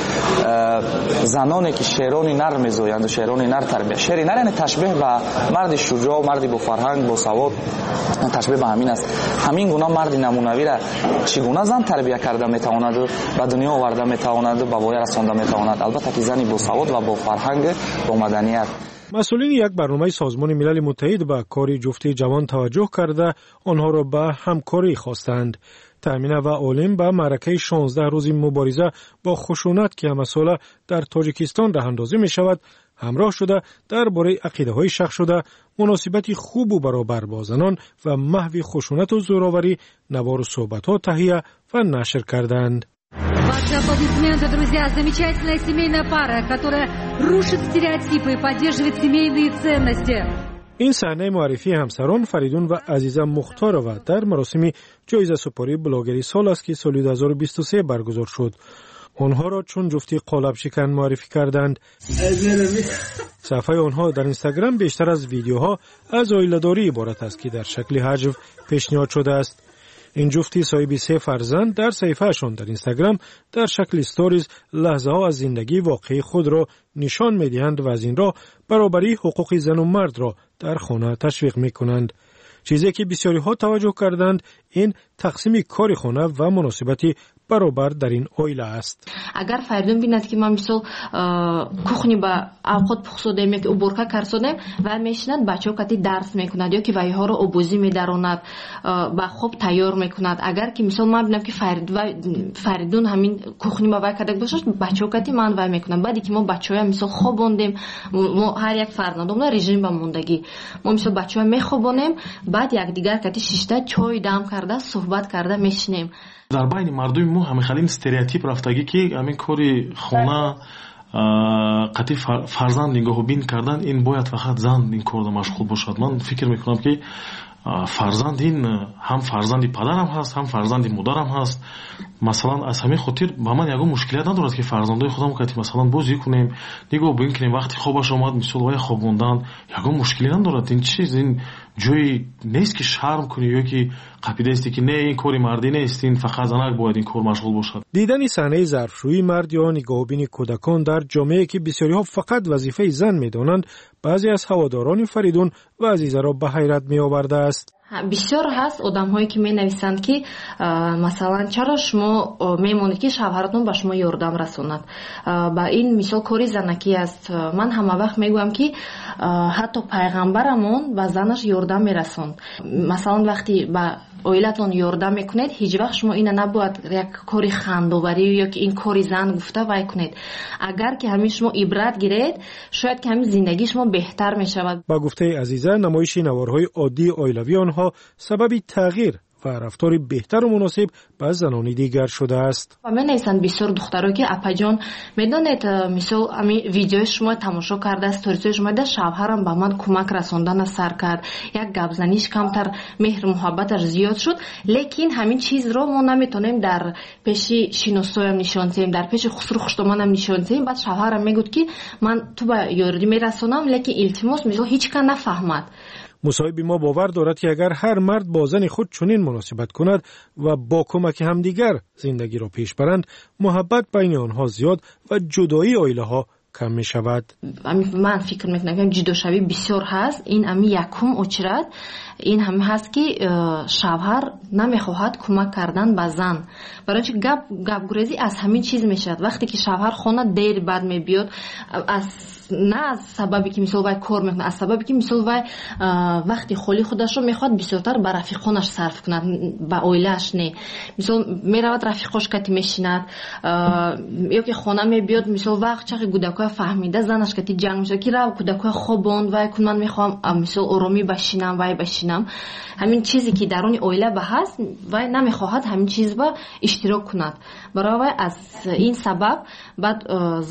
Speaker 22: زنانی که شعرانی نر می‌زایند و شعرانی نر تربیت، شعری نر یعنی تشبیه به مرد شجاع و مردی با فرهنگ با سواد، تشبیه به همین است. همین گونه مرد نمونوی را چگونه زن تربیت کرده میتواند و به دنیا آورده میتواند و به وای رسانده میتواند، البته که زنی با سواد و با فرهنگ با مدنیت.
Speaker 1: مسئولین یک برنامه سازمان ملل متحد به کار جفتی جوان توجه کرده آنها را به همکاری خواستند. تامینه و علیم به معرکه 16 روزی مبارزه با خشونت که همساله در تاجیکستان راه اندازی می شود همراه شده درباره عقیده‌های شخص شده، مناسبت خوب و برابر با زنان و محو خشونت و زوراوری نوار و صحبت‌ها تهیه و نشر کردند.
Speaker 23: Ваши аплодисменты, друзья, замечательная семейная пара, которая рушит стереотипы и поддерживает семейные ценности.
Speaker 1: این صحنه معرفی همسران فریدون و عزیزه مختارова در مراسم جایزه سپاری بلاگری سال است که سال 2023 برگزار شد. آنها را چون جفتی قالب شکن معرفی کردند. صفحه آنها در اینستاگرام بیشتر از ویدیوها از عائله‌داری عبارت است که در شکل حجو پیشنهاد شده است. این جفتی صاحب 3 فرزند در صفحه‌شان در اینستاگرام در شکل استوریز لحظه‌ها از زندگی واقعی خود را نشان می‌دهند و از این راه برابری حقوق زن و مرد را در خانه تشویق می‌کنند. چیزی که بسیاری ها توجه کردند این تقسیم کار خانه و مناسبتی برابر در این اویله است.
Speaker 2: اگر فریدون بیند که ما مثل کухни با اوقات پخسودیم یک уборка کردیم و میشنند بچه‌ها کتی درس میکند یا که وایها رو آبوزی میداروند با خوب تیار میکند. اگر که مثل ما ببینم که فریدون همین کухни با وای کرده باشه بچه‌ها کتی من وای میکنن. بعدی که ما بچه‌ها مثل خوابوندیم ما هر یک فرزندمون رژیم با موندگی ما مثل بچه‌ها میخوابونیم بعد یک دیگر کتی شیشته چای دم کرده صحبت کرده میشنیم.
Speaker 8: дар байни мардуми мо ҳамихале ин стереотип рафтагӣ ки ҳамин кори хона қатъи фарзанд нигоҳубин кардан ин бояд фақат зан ин корда машғул бошад. ман фикр мекунам ки фарзанд ин ҳам фарзанди падарам ҳаст ҳам фарзанди модарам ҳаст. масалан аз ҳамин хотир ба ман ягон мушкилият надорад ки фарзандои худам кати масалан бозӣ кунем нигоҳ бин кунем вақти хобаш омад мисол вай хобондан ягон мушкилӣ надорад. ин чиз ин ҷои нест ки шарм кунӣ ё ки қапидаисти ки не ин кори мардӣ нест ин фақат занак бояд ин кор машғул бошад.
Speaker 1: дидани саҳнаи зарфшӯии мард ё нигоҳубини кӯдакон дар ҷомеае ки бисёриҳо фақат вазифаи зан медонанд баъзе аз ҳаводорони Фаридун ва Азизаро ба ҳайрат меовардааст.
Speaker 2: бисёр ҳаст одамҳое ки менависанд ки масалан чаро шумо мемонед ки шавҳаратон ба шумо ёрдам расонад. ба ин мисол кори занакӣ аст. ман ҳама вақт мегӯям ки ҳатто пайғамбарамон ба занаш ёрдам мерасонд. масалан вақти ба оилатон ёрдам мекунед ҳеҷ вақт шумо ина набояд як кори хандоварӣ ё ки ин кори зан гуфта вай кунед. агар ки ҳамин шумо ибрат гиред шояд ки ҳамин зиндагии шумо беҳтар мешавад.
Speaker 1: ба гуфтаи Азиза намоиши наворҳои оддии оилавии онҳо сабаби тағйир ва рафтори беҳтару муносиб ба занони дигар шудааст.
Speaker 2: менависанд бисёр духтаро ки апаҷон медонед мисол ами видеои шумо тамошо карда сторисои шумо да шавҳарам ба ман кӯмак расондана сар кард як гапзаниш камтар меҳру муҳаббаташ зиёд шуд. лекин ҳамин чизро мо наметонем дар пеши шиносоям нишон диҳем дар пеши хусру хуштоманам нишон диҳем. баъд шавҳарам мегӯд ки ман ту ба ёрдӣ мерасонам лекин илтимос мисол ҳеҷ кан нафаҳмад.
Speaker 1: مصاحب ما باور دارد که اگر هر مرد با زن خود چنین مناسبت کند و با کمک همدیگر زندگی را پیش برند محبت بین آنها زیاد و جدایی عائله ها کم می شود.
Speaker 2: من فکر میکنم که جداشوی بسیار هست. این امی یکم اچرد این هم هست که شوهر نمیخواهد کمک کردن به زن. برای چه گپ گریزی از همین چیز میشد. وقتی که شوهر خانه دیر بعد میبیاد از نه از سببی که مثلا وای کار میکنه از سببی که مثلا وای وقتی خالی خودش رو میخواد بسیارتر به رفیقانش صرف کند به عائله‌اش نه. مثلا میرود رفیقاش کتی میشیند یا که خانه میبیاد مثلا وقت چقی کودکای فهمیده زنش کتی جنگ میشه که رو کودکای خوابوند وای کن من میخوام مثلا آرامی بشینم وای بشینم. همین چیزی که درون عائله به هست وای نمیخواهد همین چیز با اشتراک کند. برای وای از این سبب بعد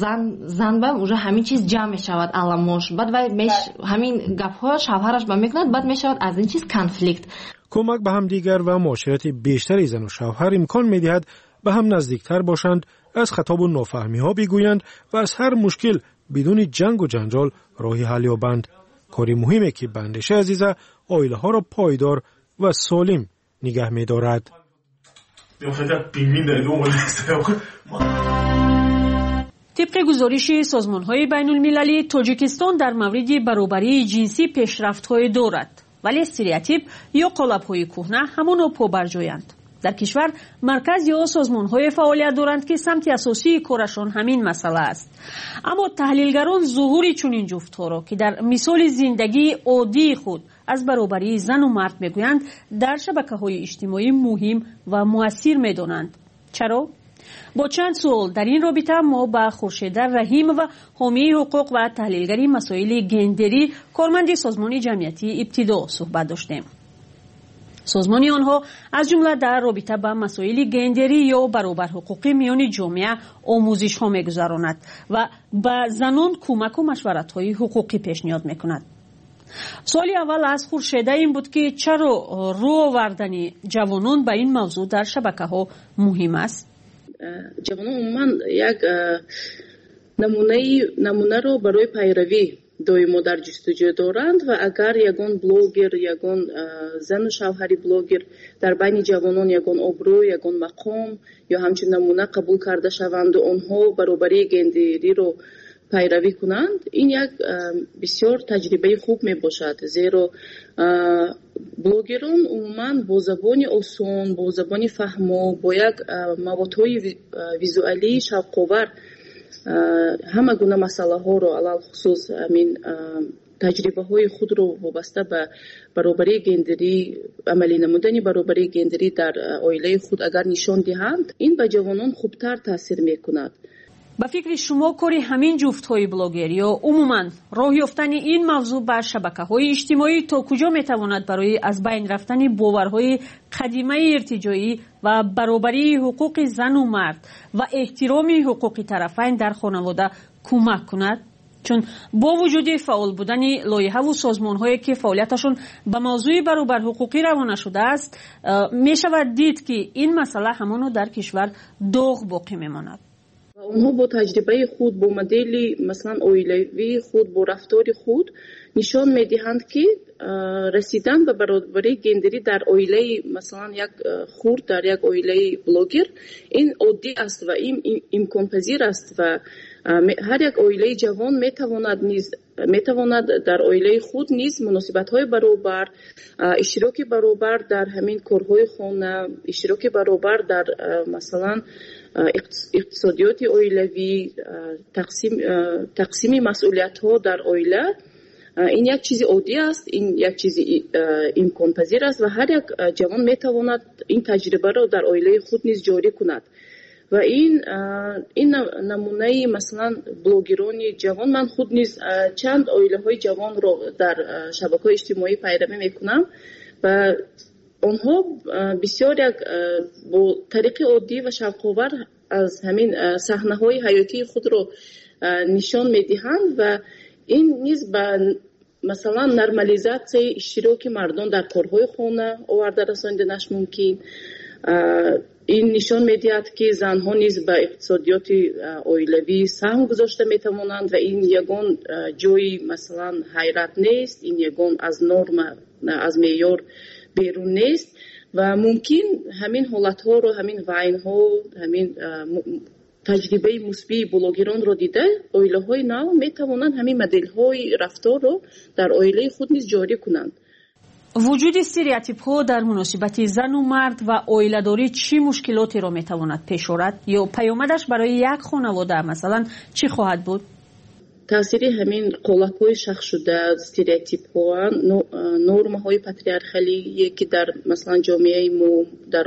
Speaker 2: زن با اونجا همین چیز جمع میشود علامش بعد وای همین گپ‌ها شوهرش با میکند بعد میشود از این چیز کانفلیکت.
Speaker 1: کمک به هم دیگر و معاشرت بیشتری زن و شوهر امکان میدهد به هم نزدیکتر باشند، از خطاب و نافهمی‌ها بگویند و از هر مشکل بدون جنگ و جنجال راهی حل یابند. کاری مهمه که بندش عزیزه عائله‌ها را پایدار و سالم نگه می‌دارد.
Speaker 6: طبق گزارش سازمان‌های بین‌المللی تاجیکستان در مورد برابری جنسی پیشرفت‌های دارد، ولی استریوتیپ یا قالب‌های کهنه همانا پابرجایند. در کشور مرکز یا سازمان‌های فعالیت دارند که سمت اساسی کارشان همین مسئله است. اما تحلیلگران ظهور چنین جفت‌ها را که در مثال زندگی عادی خود از برابری زن و مرد میگویند در شبکه‌های اجتماعی مهم و مؤثر می‌دانند. چرا؟ با چند سوال در این رابطه ما با خورشید رحیم و حامی حقوق و تحلیلگری مسائل گندری کارمند سازمان جمعیتی ابتدا صحبت داشتیم. سازمان آنها از جمله در رابطه با مسائل گندری یا برابر حقوقی میان جامعه آموزش ها میگذراند و به زنان کمک و مشورت های حقوقی پیشنهاد میکند. سوال اول از خورشید این بود که چرا رو آوردن جوانان به این موضوع در شبکه ها مهم است؟
Speaker 9: جوانان عموما یک نمونه رو برای پیروی
Speaker 3: доимо дар ҷустуҷӯ доранд ва агар ягон блогер, ягон зану шавҳари блогер дар байни ҷавонон ягон обрӯ, ягон мақом ё ҳамчун намуна қабул карда шаванду онҳо баробарии гендериро пайравӣ кунанд, ин як бисёр таҷрибаи хуб мебошад, зеро блогерон умуман бо забони осон, бо забони фаҳмо, бо як маводҳои визуалии шавқовар ҳама гуна масъалаҳоро алалхусус таҷрибаҳои худро вобаста ба баробарии гендерӣ, амалӣ намудани баробарии гендерӣ дар оилаи худ агар нишон диҳанд, ин ба ҷавонон хубтар таъсир мекунад.
Speaker 6: ба фикри шумо кори ҳамин ҷуфтҳои блогер ё умуман роҳ ёфтани ин мавзӯъ ба шабакаҳои иҷтимоӣ то куҷо метавонад барои аз байн рафтани боварҳои қадимаи иртиҷоӣ ва баробарии ҳуқуқи зану мард ва эҳтироми ҳуқуқи тарафайн дар хонавода кӯмак кунад? чун бо вуҷуди фаъол будани лоиҳаву созмонҳое ки фаъолияташон ба мавзӯи баробарҳуқуқӣ равона шудааст, мешавад дид ки ин масъала ҳамоно дар кишвар доғ боқӣ мемонад.
Speaker 3: онҳо бо таҷрибаи худ, бо модели масалан оилавии худ, бо рафтори худ нишон медиҳанд ки расидан ба баробарии гендерӣ дар оилаи масалан як хурд, дар як оилаи блогер ин оддӣ аст ва имконпазир аст ва ҳар як оилаи ҷавон метавонад дар оилаи худ низ муносибатҳои баробар, иштироки баробар дар ҳамин корҳои хона, иштироки баробар дар масалан иқтисодиёти оилавӣ, тақсими масъулиятҳо дар оила, ин як чизи оддӣ аст, ин як чизи имконпазир аст ва ҳар як ҷавон метавонад ин таҷрибаро дар оилаи худ низ ҷорӣ кунад. ва ин намунаи масалан блогерони ҷавон, ман худ низ чанд оилаҳои ҷавонро дар шабакаҳои иҷтимоӣ пайравӣ мекунам ва онҳо бисёр як бо тариқи оддӣ ва шавқовар аз ҳамин саҳнаҳои ҳаётии худро нишон медиҳанд ва ин низ ба масалан нормализатсияи иштироки мардон дар корҳои хона оварда расониданаш мумкин. ин нишон медиҳад ки занҳо низ ба иқтисодиёти оилавӣ саҳм гузошта метавонанд ва ин ягон ҷои масалан ҳайрат нест, ин ягон аз норма, аз меъёр берун нест ва мумкин ҳамин ҳолатҳоро, ҳамин вайнҳо, ҳамин таҷрибаи мусбии блогеронро дида оилаҳои нав метавонанд ҳамин моделҳои рафторро дар оилаи худ низ ҷорӣ кунанд.
Speaker 6: вуҷуди стереотипҳо дар муносибати зану мард ва оиладорӣ чӣ мушкилотеро метавонад пеш орад ё паёмадаш барои як хонавода масалан чӣ хоҳад буд?
Speaker 3: таъсири ҳамин қолабҳои шахшшуда, стереотипҳо, нормаҳои патриархалие ки дар масалан ҷомеаи мо, дар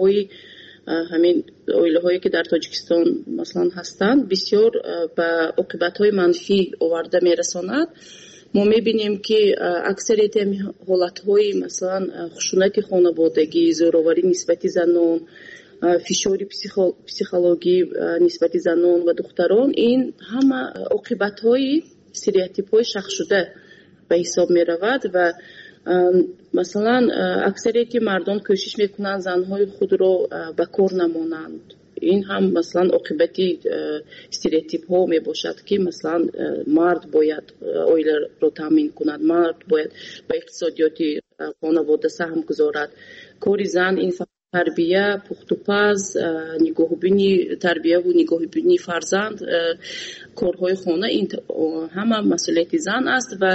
Speaker 3: ҳамин оилаҳое ки дар Тоҷикистон масалан ҳастанд, бисёр ба оқибатҳои манфӣ оварда мерасонад. мо мебинем ки аксарияти ҳолатҳои масалан хушунати хонаводагӣ, зӯроварӣ нисбати занон, фишори психологӣ нисбати занон ва духтарон, ин ҳама оқибатҳои стереотипҳои шахшшуда ба ҳисоб меравад ва масалан аксарияти мардон кӯшиш мекунанд занҳои худро ба кор намонанд. ин ҳам масалан оқибати стереотипҳо мебошад ки масалан мард бояд оиларо таъмин кунад, мард бояд ба иқтисодиёти хонавода саҳм гузорад. кори зан ин тарбия, пухтупаз, нигоҳубини тарбияву нигоҳубини фарзанд, корҳои хона, ин ҳама масъулияти зан аст ва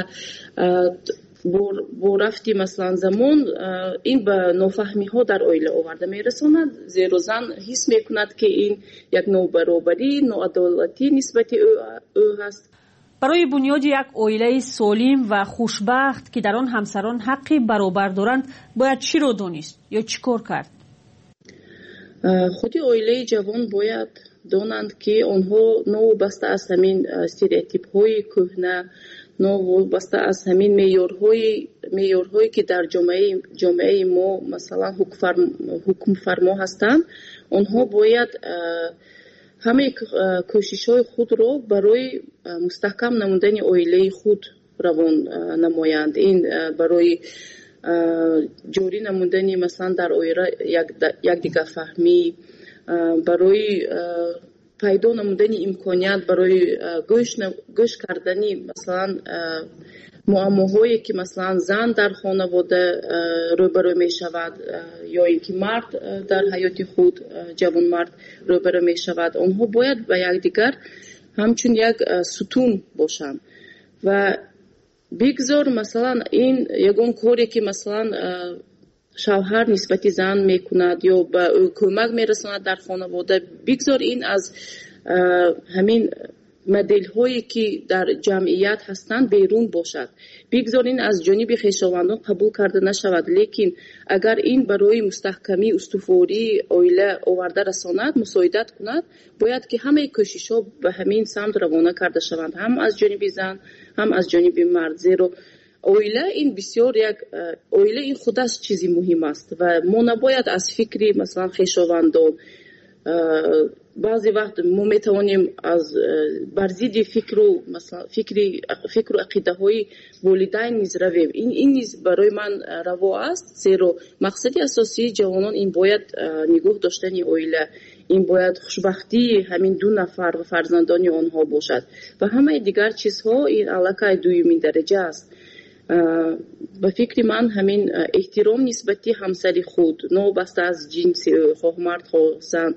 Speaker 3: бо рафти масалан замон ин ба нофаҳмиҳо дар оила оварда мерасонад, зеро зан ҳис мекунад ки ин як нобаробарӣ, ноадолатӣ нисбати ӯ ҳаст.
Speaker 6: барои бунёди як оилаи солим ва хушбахт ки дар он ҳамсарон ҳаққи баробар доранд бояд чиро донист ё чӣ кор кард?
Speaker 3: худи оилаи ҷавон бояд донанд ки онҳо новобаста аз ҳамин стереотипҳои кӯҳна, новобаста аз ҳамин меъёрҳое ки дар ҷомеаи мо масалан ҳукмфармо ҳастанд, онҳо бояд ҳамаи кӯшишҳои худро барои мустаҳкам намудани оилаи худ равон намоянд. ин барои ҷорӣ намудани масалан дар оила якдигарфаҳмӣ, барои пайдо намудани имконият барои гӯш кардани масалан муаммоҳое ки масалан зан дар хонавода рӯбарӯ мешавад ё ин ки мард дар ҳаёти худ ҷавонмард рӯбарӯ мешавад, онҳо бояд ба якдигар ҳамчун як сутун бошанд ва бигзор масалан ин ягон коре ки масалан шавҳар нисбати зан мекунад ё ба ӯ кӯмак мерасонад дар хонавода, бигзор ин аз ҳамин моделҳое ки дар ҷамъият ҳастанд берун бошад, бигзор ин аз ҷониби хешовандон қабул карда нашавад. Лекин агар ин барои мустаҳкамии устувории оила оварда расонад, мусоидат кунад, бояд ки ҳамаи кӯшишҳо ба ҳамин самт равона карда шаванд, ҳам аз ҷониби зан, ҳам аз ҷониби мард. Зеро оила ин бисёр як оила ин худаш чизи муҳим аст ва мо набояд аз фикри масалан хешовандон баъзе вақт мо метавонем аз бар зидди фикру ақидаҳои волидайн низ равем. Ин низ барои ман раво аст, зеро мақсади асосии ҷавонон ин бояд нигоҳ доштани оила, ин бояд хушбахтии ҳамин ду нафар ва фарзандони онҳо бошад ва ҳамаи дигар чизҳо ин аллакай дуюмин дараҷа аст. ба фикри ман ҳамин эҳтиром нисбати ҳамсари худ новобаста аз ҷинси хоҳ мард хоҳ зан,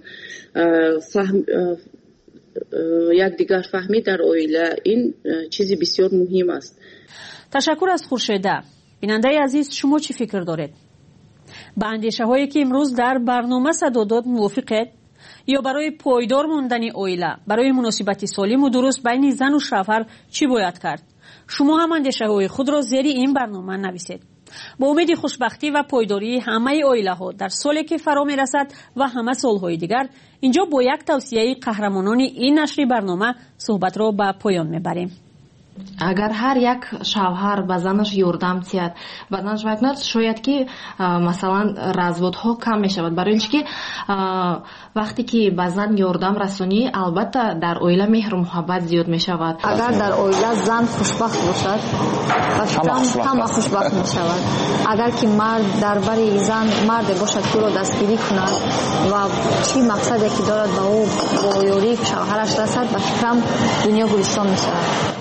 Speaker 3: якдигар фаҳмӣ дар оила, ин чизи бисёр муҳим аст.
Speaker 6: ташаккур аз хуршеда. бинандаи азиз, шумо чӣ фикр доред? ба андешаҳое ки имрӯз дар барнома садо дод мувофиқед? ё барои пойдор мондани оила, барои муносибати солиму дуруст байни зану шавҳар чӣ бояд кард? шумо ҳам андешаҳои худро зери ин барнома нависед. با امید خوشبختی و پایداری همه اویله‌ها در سالی که فرا می‌رسد و همه سال‌های دیگر اینجا با یک توصیه قهرمانان این نشر برنامه صحبت را به پایان می‌بریم.
Speaker 2: اگر هر یک شوهر به زنش یاردم تیاد و زنش بکنه شاید که مثلا разводها کم می شود، برای اینکه وقتی که به زن یاردم رسونی البته در اویله مهر و محبت زیاد می شود.
Speaker 20: اگر در اویله زن خوشبخت باشد همه خوشبخت می شود. اگر که مرد درباره زن مرد باشد که او را دستگیری کند و چی مقصدی که دارد به او با یاری شوهرش رسد و فکرم دنیا گلستان می شود.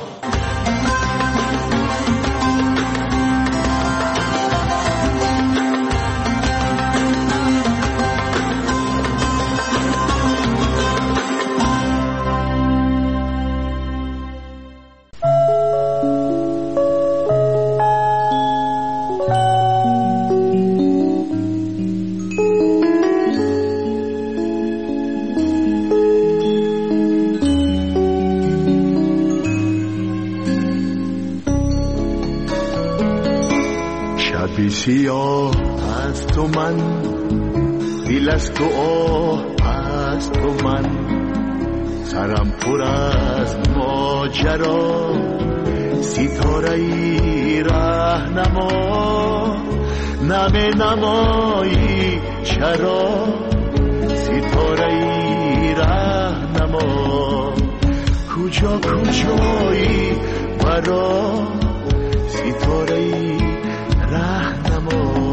Speaker 7: سیاه از تو من، دل از تو آه از تو من، سرم پر از ماجرا، ستاره ای راهنما، نم نمایی چرا، ستاره ای راهنما، کجا کجایی برا، ستاره ای راهنما.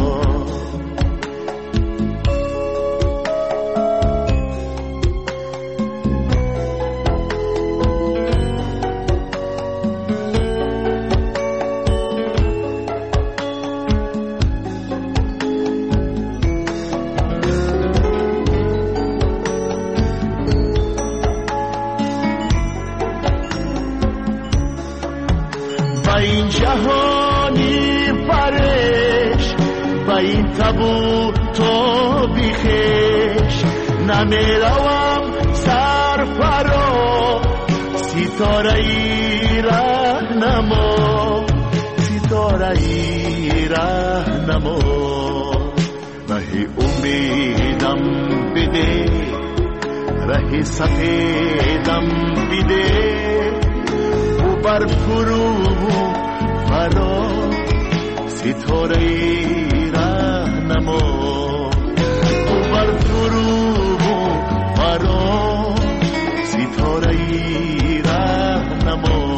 Speaker 7: با این جهانی فرش، با این تابو تو بیخش، نمیروم سرفرا، ستاره ای راهنما، ستاره ای راهنما، ره امیدم بده، ره سفیدم بده، بر فرو فرا، ستاره ای راهنما، بر فرو فرا، ستاره ای راهنما.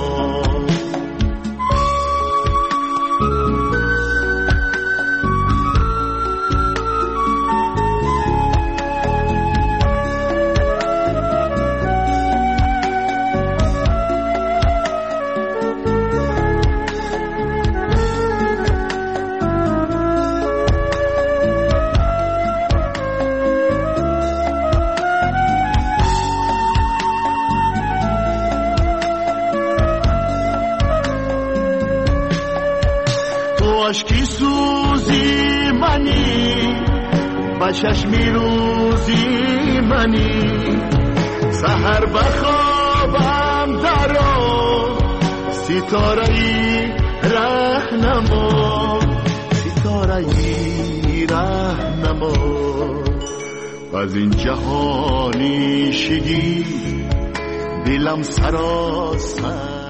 Speaker 7: عاشقی سوزی منی با چشمی روزی منی سحر بخوابم درو ستاره‌ای رهنما ستاره‌ای رهنما از این جهانی شگی دلم سراسر